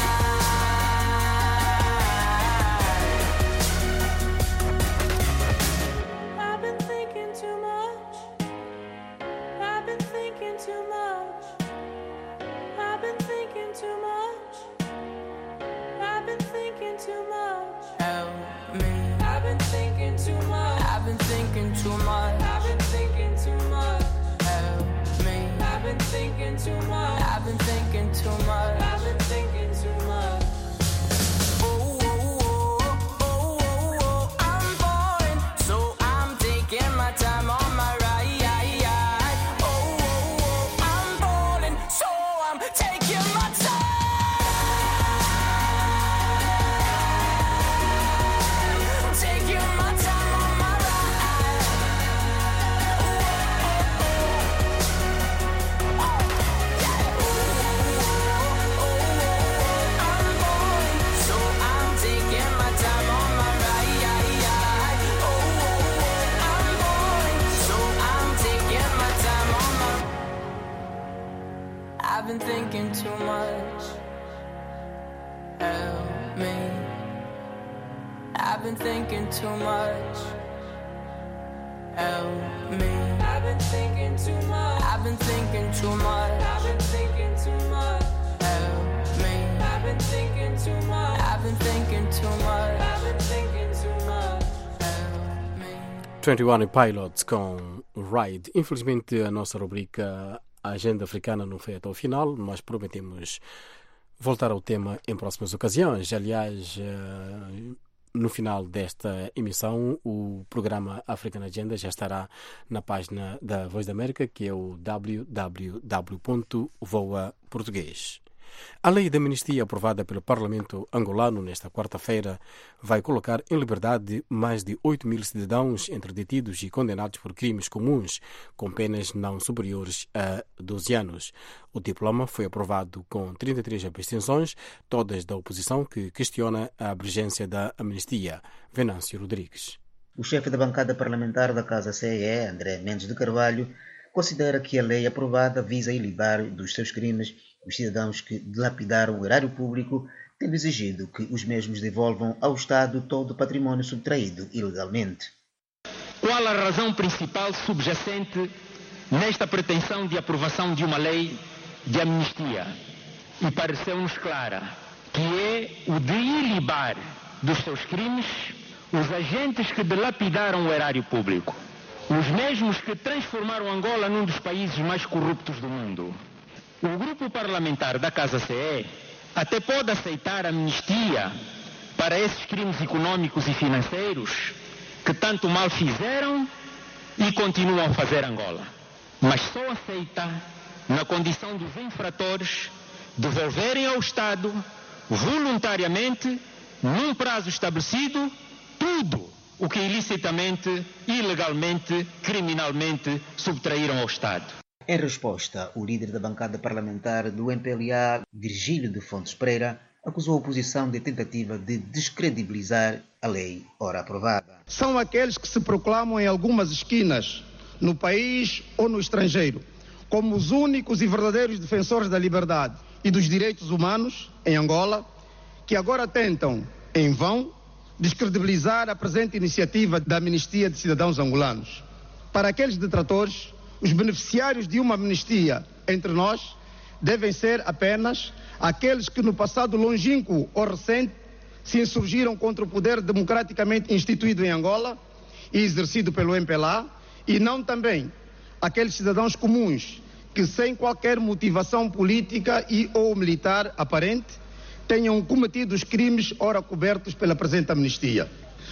ride. I've been thinking too much. I've been thinking too much. I've been thinking too much. I've been thinking too much. Help me. I've been thinking too much. I've been thinking too much. I've been thinking too much. Help me. I've been thinking too much. I've been thinking too much. I've been thinking too much. Oh, oh, oh, oh, oh, oh, I'm falling, so I'm taking my time on my ride. Oh, oh, oh, I'm falling, so I'm taking my time. Taking my time on my ride. I'm falling, so I'm taking my time on my ride. Oh, I'm falling, so I'm taking my time on my. I've been thinking too much. Help me. I've been thinking too much. Help me. I've been thinking too much. I've been thinking too much. I've been thinking too much. Help me. I've been thinking too much. I've been thinking too much. I've been thinking too much. Help me. 21 Pilots com Ride. Infelizmente a nossa rubrica Agenda Africana não foi até o final, mas prometemos voltar ao tema em próximas ocasiões. Aliás, no final desta emissão, o programa African Agenda já estará na página da Voz da América, que é o www.voaportugues. A lei da amnistia aprovada pelo Parlamento angolano nesta quarta-feira vai colocar em liberdade mais de 8 mil cidadãos entre detidos e condenados por crimes comuns, com penas não superiores a 12 anos. O diploma foi aprovado com 33 abstenções, todas da oposição, que questiona a abrangência da amnistia. Venâncio Rodrigues. O chefe da bancada parlamentar da Casa CE, André Mendes de Carvalho, considera que a lei aprovada visa ilibar dos seus crimes os cidadãos que dilapidaram o erário público, tendo exigido que os mesmos devolvam ao Estado todo o patrimônio subtraído ilegalmente. Qual a razão principal subjacente nesta pretensão de aprovação de uma lei de amnistia? E pareceu-nos clara, que é o de ilibar dos seus crimes os agentes que dilapidaram o erário público, os mesmos que transformaram Angola num dos países mais corruptos do mundo. O grupo parlamentar da Casa CE até pode aceitar a amnistia para esses crimes econômicos e financeiros que tanto mal fizeram e continuam a fazer Angola. Mas só aceita, na condição dos infratores, devolverem ao Estado, voluntariamente, num prazo estabelecido, tudo o que ilicitamente, ilegalmente, criminalmente subtraíram ao Estado. Em resposta, o líder da bancada parlamentar do MPLA, Virgílio de Fontes Pereira, acusou a oposição de tentativa de descredibilizar a lei ora aprovada. São aqueles que se proclamam em algumas esquinas, no país ou no estrangeiro, como os únicos e verdadeiros defensores da liberdade e dos direitos humanos em Angola, que agora tentam, em vão, descredibilizar a presente iniciativa da Amnistia de Cidadãos Angolanos. Para aqueles detratores, os beneficiários de uma amnistia entre nós devem ser apenas aqueles que no passado longínquo ou recente se insurgiram contra o poder democraticamente instituído em Angola e exercido pelo MPLA, e não também aqueles cidadãos comuns que, sem qualquer motivação política e ou militar aparente, tenham cometido os crimes ora cobertos pela presente amnistia.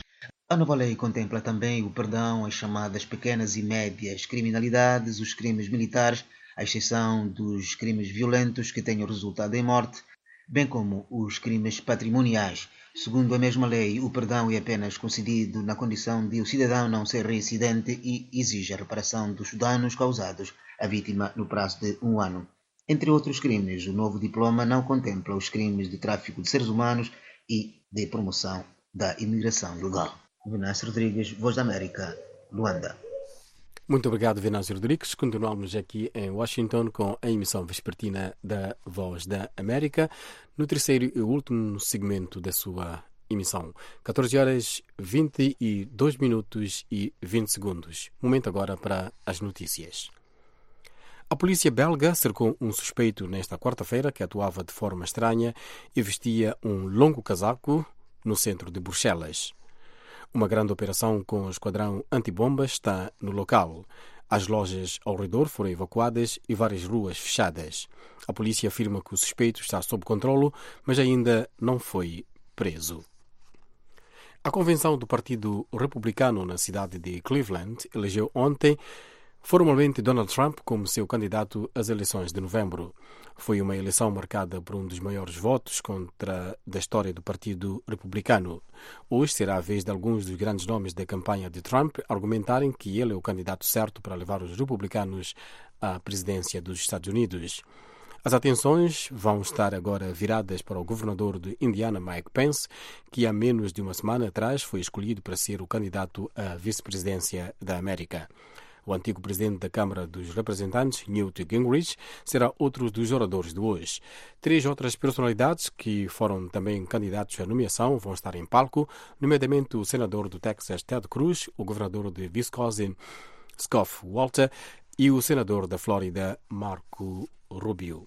A nova lei contempla também o perdão às chamadas pequenas e médias criminalidades, os crimes militares, à exceção dos crimes violentos que tenham resultado em morte, bem como os crimes patrimoniais. Segundo a mesma lei, o perdão é apenas concedido na condição de o cidadão não ser reincidente e exige a reparação dos danos causados à vítima no prazo de 1 ano. Entre outros crimes, o novo diploma não contempla os crimes de tráfico de seres humanos e de promoção da imigração ilegal. Venâncio Rodrigues, Voz da América, Luanda. Muito obrigado, Venâncio Rodrigues. Continuamos aqui em Washington com a emissão vespertina da Voz da América, no terceiro e último segmento da sua emissão. 14 horas 22 minutos e 20 segundos. Momento agora para as notícias. A polícia belga cercou um suspeito nesta quarta-feira que atuava de forma estranha e vestia um longo casaco no centro de Bruxelas. Uma grande operação com o esquadrão antibombas está no local. As lojas ao redor foram evacuadas e várias ruas fechadas. A polícia afirma que o suspeito está sob controlo, mas ainda não foi preso. A convenção do Partido Republicano na cidade de Cleveland elegeu ontem formalmente Donald Trump como seu candidato às eleições de novembro. Foi uma eleição marcada por um dos maiores votos da história do Partido Republicano. Hoje será a vez de alguns dos grandes nomes da campanha de Trump argumentarem que ele é o candidato certo para levar os republicanos à presidência dos Estados Unidos. As atenções vão estar agora viradas para o governador de Indiana, Mike Pence, que há menos de uma semana atrás foi escolhido para ser o candidato à vice-presidência da América. O antigo presidente da Câmara dos Representantes, Newt Gingrich, será outro dos oradores de hoje. 3 outras personalidades que foram também candidatos à nomeação vão estar em palco, nomeadamente o senador do Texas, Ted Cruz, o governador de Wisconsin, Scott Walker, e o senador da Flórida, Marco Rubio.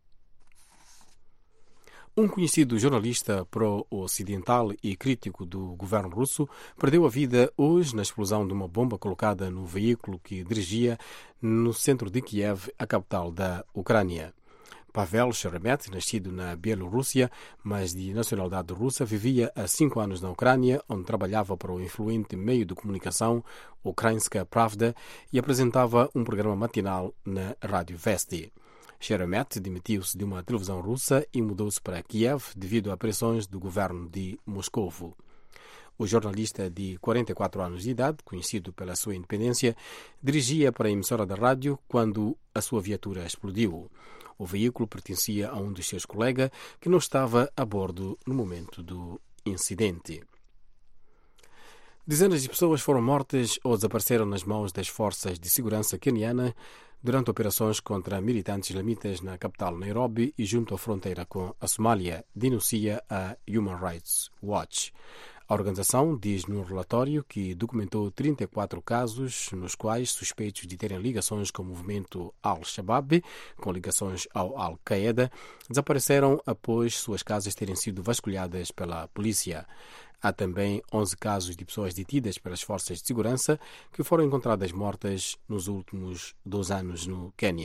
Um conhecido jornalista pró-ocidental e crítico do governo russo perdeu a vida hoje na explosão de uma bomba colocada no veículo que dirigia no centro de Kiev, a capital da Ucrânia. Pavel Sheremet, nascido na Bielorrússia, mas de nacionalidade russa, vivia há 5 anos na Ucrânia, onde trabalhava para o influente meio de comunicação Ukrainska Pravda e apresentava um programa matinal na Rádio Vesti. Sheremet demitiu-se de uma televisão russa e mudou-se para Kiev devido a pressões do governo de Moscovo. O jornalista de 44 anos de idade, conhecido pela sua independência, dirigia para a emissora da rádio quando a sua viatura explodiu. O veículo pertencia a um dos seus colegas que não estava a bordo no momento do incidente. Dezenas de pessoas foram mortas ou desapareceram nas mãos das forças de segurança queniana durante operações contra militantes islamitas na capital Nairobi e junto à fronteira com a Somália, denuncia a Human Rights Watch. A organização diz num relatório que documentou 34 casos nos quais suspeitos de terem ligações com o movimento Al-Shabaab, com ligações ao Al-Qaeda, desapareceram após suas casas terem sido vasculhadas pela polícia. Há também 11 casos de pessoas detidas pelas forças de segurança que foram encontradas mortas nos últimos 2 anos no Quênia.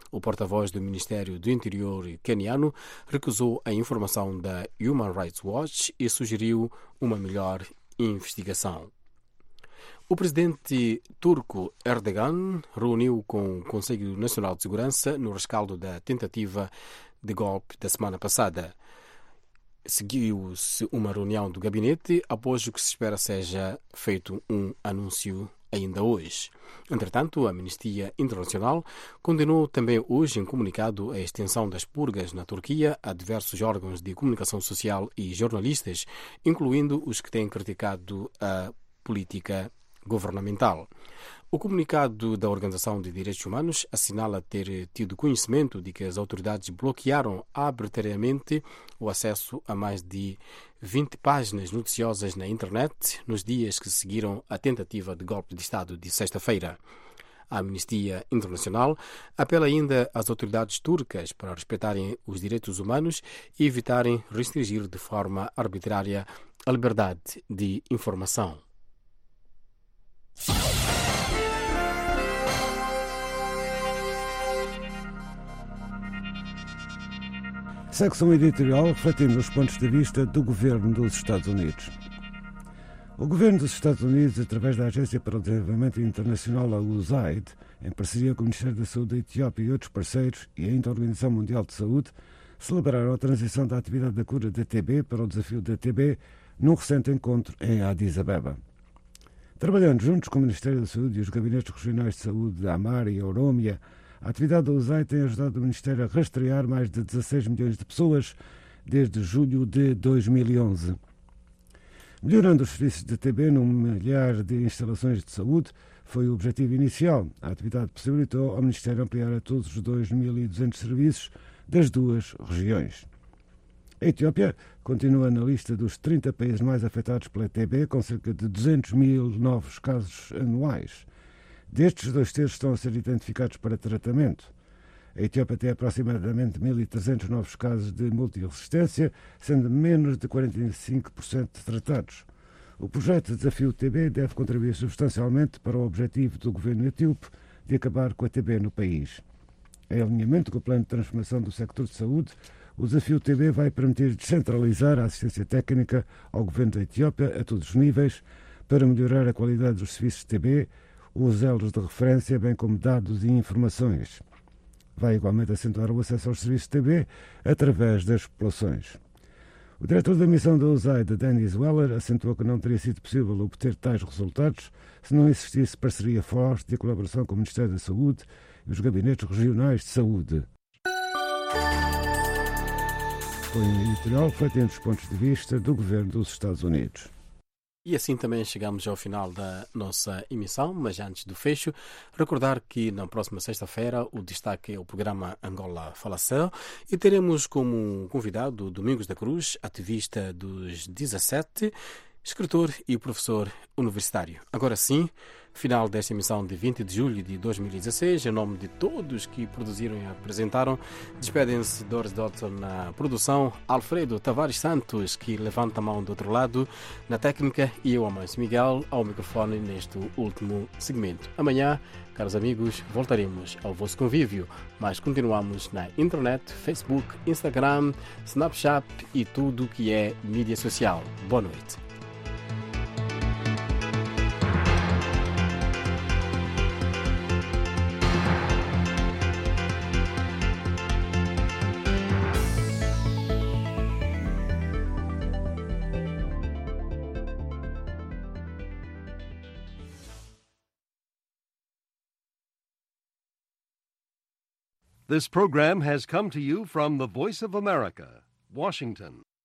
O porta-voz do Ministério do Interior queniano recusou a informação da Human Rights Watch e sugeriu uma melhor investigação. O presidente turco Erdogan reuniu com o Conselho Nacional de Segurança no rescaldo da tentativa de golpe da semana passada. Seguiu-se uma reunião do gabinete após o que se espera seja feito um anúncio ainda hoje. Entretanto, a Amnistia Internacional condenou também hoje em comunicado a extensão das purgas na Turquia a diversos órgãos de comunicação social e jornalistas, incluindo os que têm criticado a política governamental. O comunicado da Organização de Direitos Humanos assinala ter tido conhecimento de que as autoridades bloquearam arbitrariamente o acesso a mais de 20 páginas noticiosas na internet nos dias que seguiram a tentativa de golpe de Estado de sexta-feira. A Amnistia Internacional apela ainda às autoridades turcas para respeitarem os direitos humanos e evitarem restringir de forma arbitrária a liberdade de informação. Secção editorial refletindo os pontos de vista do governo dos Estados Unidos. O governo dos Estados Unidos, através da Agência para o Desenvolvimento Internacional, a USAID, em parceria com o Ministério da Saúde da Etiópia e outros parceiros e ainda a Organização Mundial de Saúde, celebraram a transição da atividade da cura da TB para o desafio da TB num recente encontro em Addis Abeba. Trabalhando juntos com o Ministério da Saúde e os gabinetes regionais de saúde de Amara e Oromia, a atividade da USAID tem ajudado o Ministério a rastrear mais de 16 milhões de pessoas desde julho de 2011. Melhorando os serviços de TB num milhar de instalações de saúde foi o objetivo inicial. A atividade possibilitou ao Ministério ampliar a todos os 2.200 serviços das duas regiões. A Etiópia continua na lista dos 30 países mais afetados pela TB, com cerca de 200 mil novos casos anuais. Destes, 2/3 estão a ser identificados para tratamento. A Etiópia tem aproximadamente 1.300 novos casos de multiresistência, sendo menos de 45% tratados. O projeto Desafio TB deve contribuir substancialmente para o objetivo do governo etíope de acabar com a TB no país. Em alinhamento com o plano de transformação do sector de saúde, o Desafio TB vai permitir descentralizar a assistência técnica ao governo da Etiópia a todos os níveis para melhorar a qualidade dos serviços de TB, os elos de referência, bem como dados e informações. Vai igualmente acentuar o acesso aos serviços de TB através das populações. O diretor da missão da USAID, Dennis Weller, acentuou que não teria sido possível obter tais resultados se não existisse parceria forte e colaboração com o Ministério da Saúde e os gabinetes regionais de saúde. Foi um editorial refletindo os pontos de vista do governo dos Estados Unidos. E assim também chegamos ao final da nossa emissão, mas antes do fecho, recordar que na próxima sexta-feira o destaque é o programa Angola Falação e teremos como convidado Domingos da Cruz, ativista dos 17, escritor e professor universitário. Agora sim, final desta emissão de 20 de julho de 2016, em nome de todos que produziram e apresentaram, despedem-se Doris Dodson na produção, Alfredo Tavares Santos, que levanta a mão do outro lado, na técnica, e eu, Amâncio Miguel, ao microfone neste último segmento. Amanhã, caros amigos, voltaremos ao vosso convívio, mas continuamos na internet, Facebook, Instagram, Snapchat e tudo o que é mídia social. Boa noite. This program has come to you from the Voice of America, Washington.